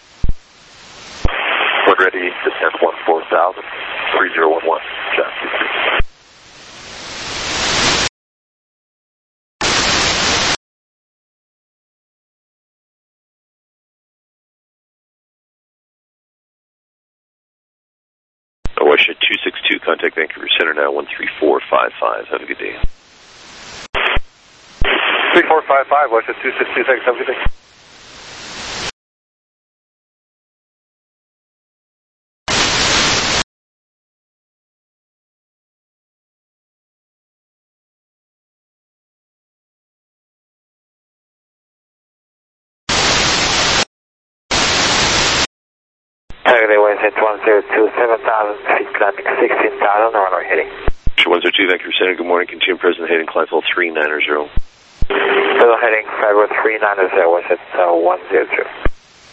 When ready to send 14,000, 3011, Jazz 23.
Westjet 262, contact Vancouver Center now 13455. Have a good day.
3455, Westjet 262, thanks, have a good day.
Target Westjet 102, 7,000 feet, climbing 16,000, runway heading.
102, Vancouver Center, good morning. Continue present heading, climb level 390.
Still heading 50390, Westjet 102.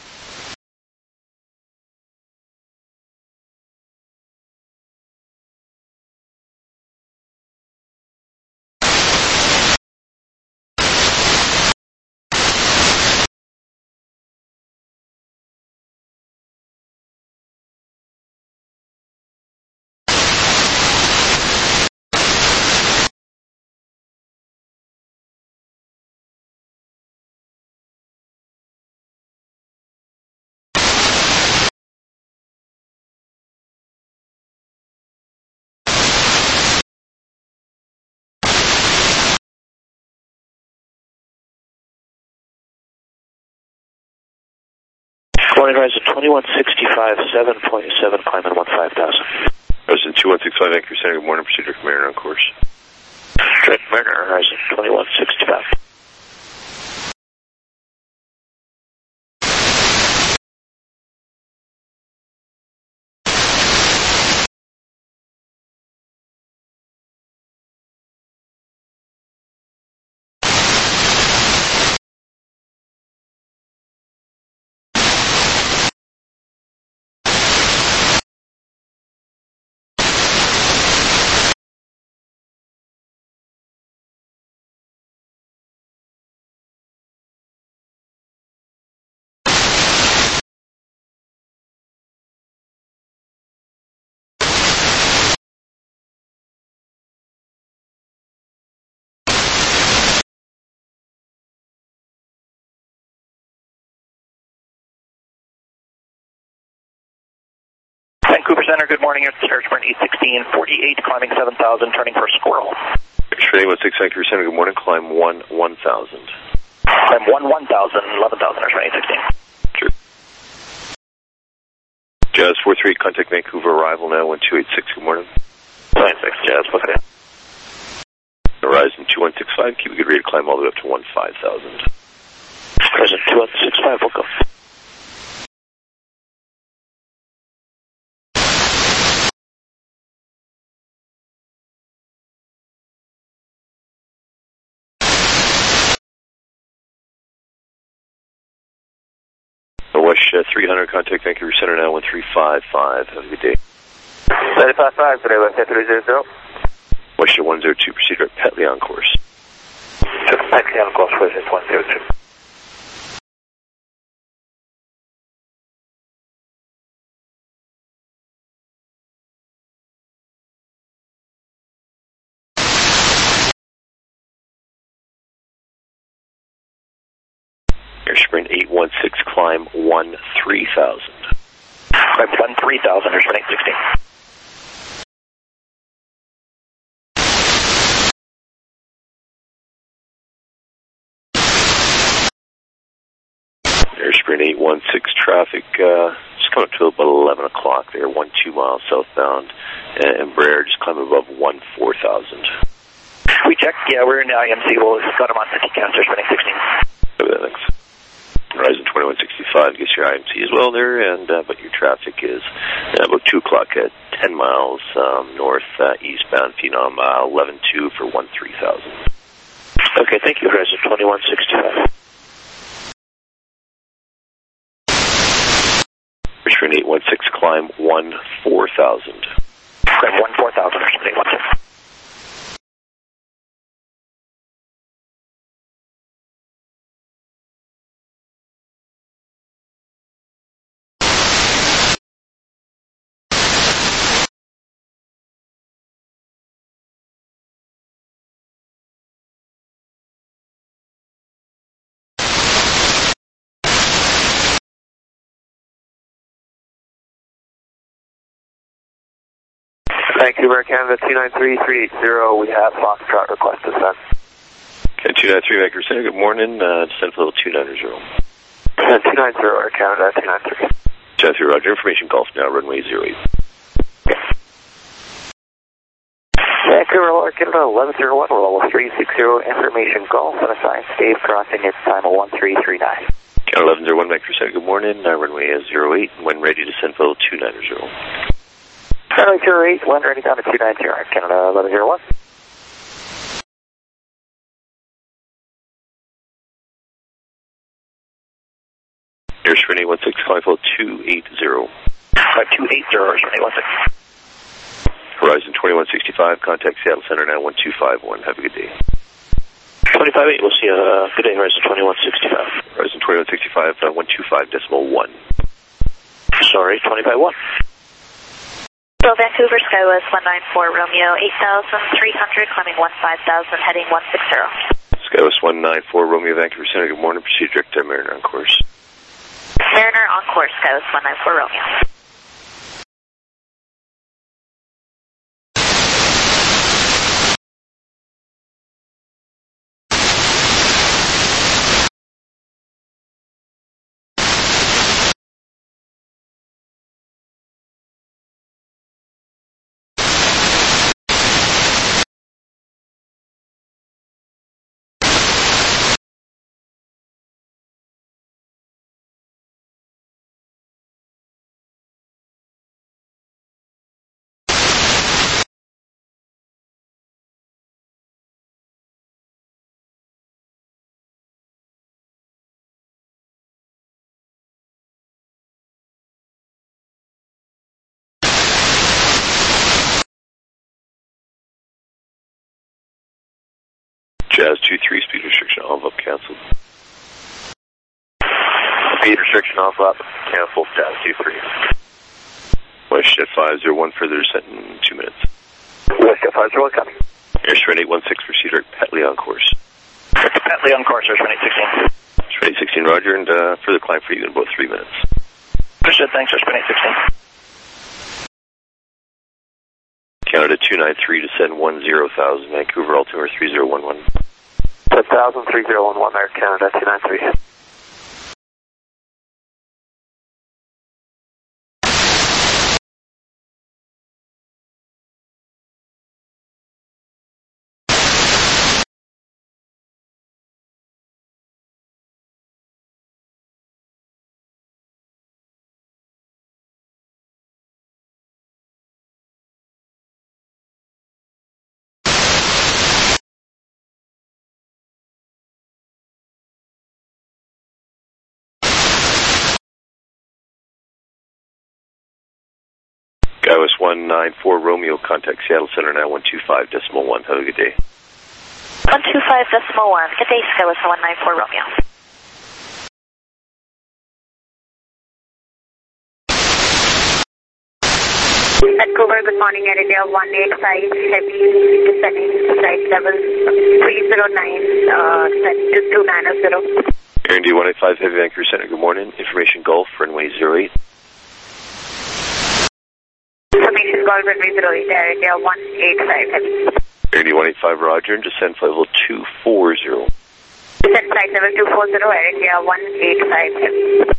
Morning, Horizon 2165, 7.7, climbing 15,000.
Horizon 2165, Vancouver Center, good morning. Proceed to Mariner on course.
Direct Mariner, Horizon 2165.
Vancouver Center, good morning. It's Airsprint 816, 48, climbing 7,000, turning for Squirrel.
Airsprint 816, Vancouver Center, good morning. Climb 1000.
Climb 11,000, 11,000, Airsprint 816.
Sure. Jazz 43, contact Vancouver, arrival now, 1286, good morning.
26, Jazz, book it in.
Horizon 2165, keep a good rate to climb all the way up to 15,000.
Horizon 2165, book up.
West 300, contact Vancouver Center now, 1355. Have a good day.
755, today, West 300.
West 102, proceed direct Petley on course.
Petley on course, West 102.
Airsprint 816, climb 13,000.
Climb 13,000, Airsprint 816.
Airsprint 816 traffic, just coming up to about 11 o'clock there, 12 miles southbound. Embraer just climbing above 14,000.
We checked, yeah, we're in the IMC. We'll got them on the TCAS, Airsprint 816.
Thanks. Horizon 2165 gets your IMC as well there, and but your traffic is about 2 o'clock at 10 miles north eastbound Phenom 11.2 for 13,000.
Okay, thank you, Horizon 2165.
Airsprint 816, climb 14,000.
Climb 14,000, Airsprint 816. Vancouver, Canada 293-380, we have Foxtrot request to send.
Okay, 293 Vancouver Center, good morning, descent for level 290.
290 Air Canada 293.
Jazz 3, roger, information golf now, runway 08.
Vancouver, Air Canada 1101, we're level 360, information golf, and assigned stage crossing at time of 1339.
Canada 1101 Vancouver Center, good morning, runway 08, when ready, descent for level 290.
Runway 08, when ready down to 290, Canada 1101.
Airsprint 816, climb level 280.
280, Airsprint 816.
Horizon 2165, contact Seattle Center now, 1251. Have a good day.
258, we'll see you. Good day, Horizon 2165.
Horizon 2165, 125.1.
Sorry, 251.
So Vancouver, Skywest 194 Romeo 8,300, climbing 15,000, heading 160.
Skywest 194 Romeo Vancouver Center, good morning, proceed direct to Mariner on course.
Mariner on course, Skywest 194 Romeo.
Jazz 23, speed restriction envelope canceled.
Speed restriction envelope canceled, Jazz 23.
WestJet 501, further descent in 2 minutes.
WestJet 501 coming.
Airstream 816, proceed direct Petley on course.
Petley on course, Airsprint 816.
Airsprint 816, roger, and further climb for you in about 3 minutes.
Appreciate it, thanks, Airsprint 816.
Canada 293, descend 10,000, Vancouver, altimeter 3011.
10,000, 3011 there, Canada 293.
Skywest 194 Romeo, contact Seattle Center now 125.1. Have a good day.
125.1. Good day, Skywest 194 Romeo.
Vancouver, good morning, Air India 185, heavy descending flight level 309, set to 290.
Air India 185, Heavy Vancouver Center, good morning. Information Gulf, runway 08.
Information Golf, runway 08, Air India 185, heavy.
Air India 185, roger, and descend flight level 240.
Descend flight level 240, Air India 185, heavy.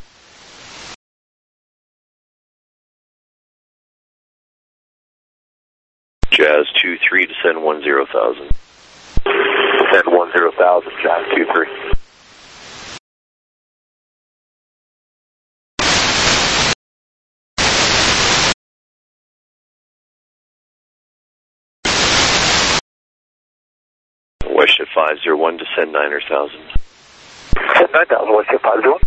Jazz 23, descend 10,000.
Descend 10,000, Jazz 23.
Westjet 501, descend 9,000.
Descend 9,000, Westjet 501.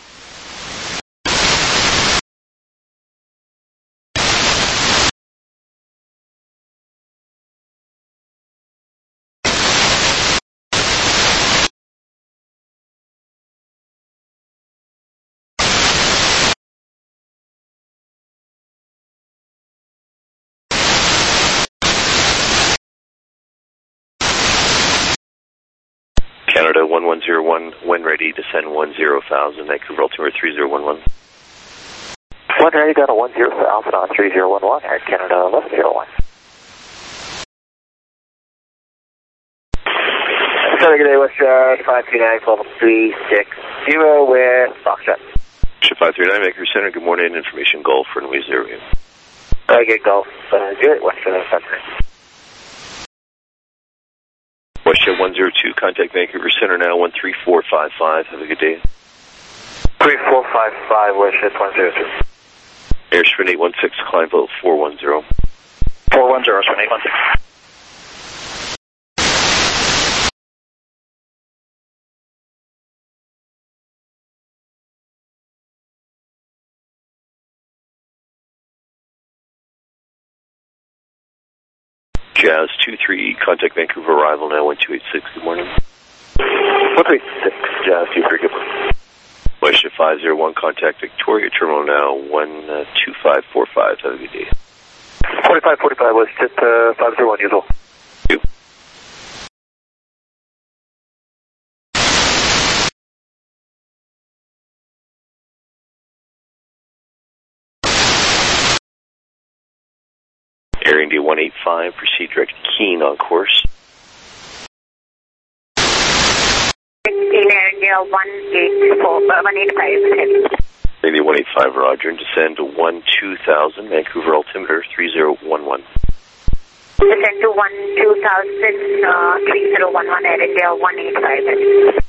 Canada 1101, when ready, descend 10,000, Vancouver, altimeter 3011.
When ready, down to 10,000 on 3011, Air Canada 1101. Sorry, good day, Westjet 539, level 360 with Foxtrot.
Westjet 539, Vancouver Center, good morning. Information Gulf, runway 08.
Good Gulf, good, Westjet 539.
Westjet 102, contact Vancouver Center now 13455. Have a good day.
3455, Westjet 102.
Airspin 816, climb level 410.
410, Airspin 816.
Jazz 23, contact Vancouver, arrival now 1286, good morning.
136, Jazz 23, good morning.
Westjet 501, contact Victoria, terminal now 12545, have a good day.
4545, Westjet 501, usual.
You. Air India 185, proceed direct to Keene on course.
16, Air India 185, heavy.
Air India 185, roger, and descend to 12,000, Vancouver, altimeter 3011.
Descend to 12,000, 3011, Air India 185, heavy.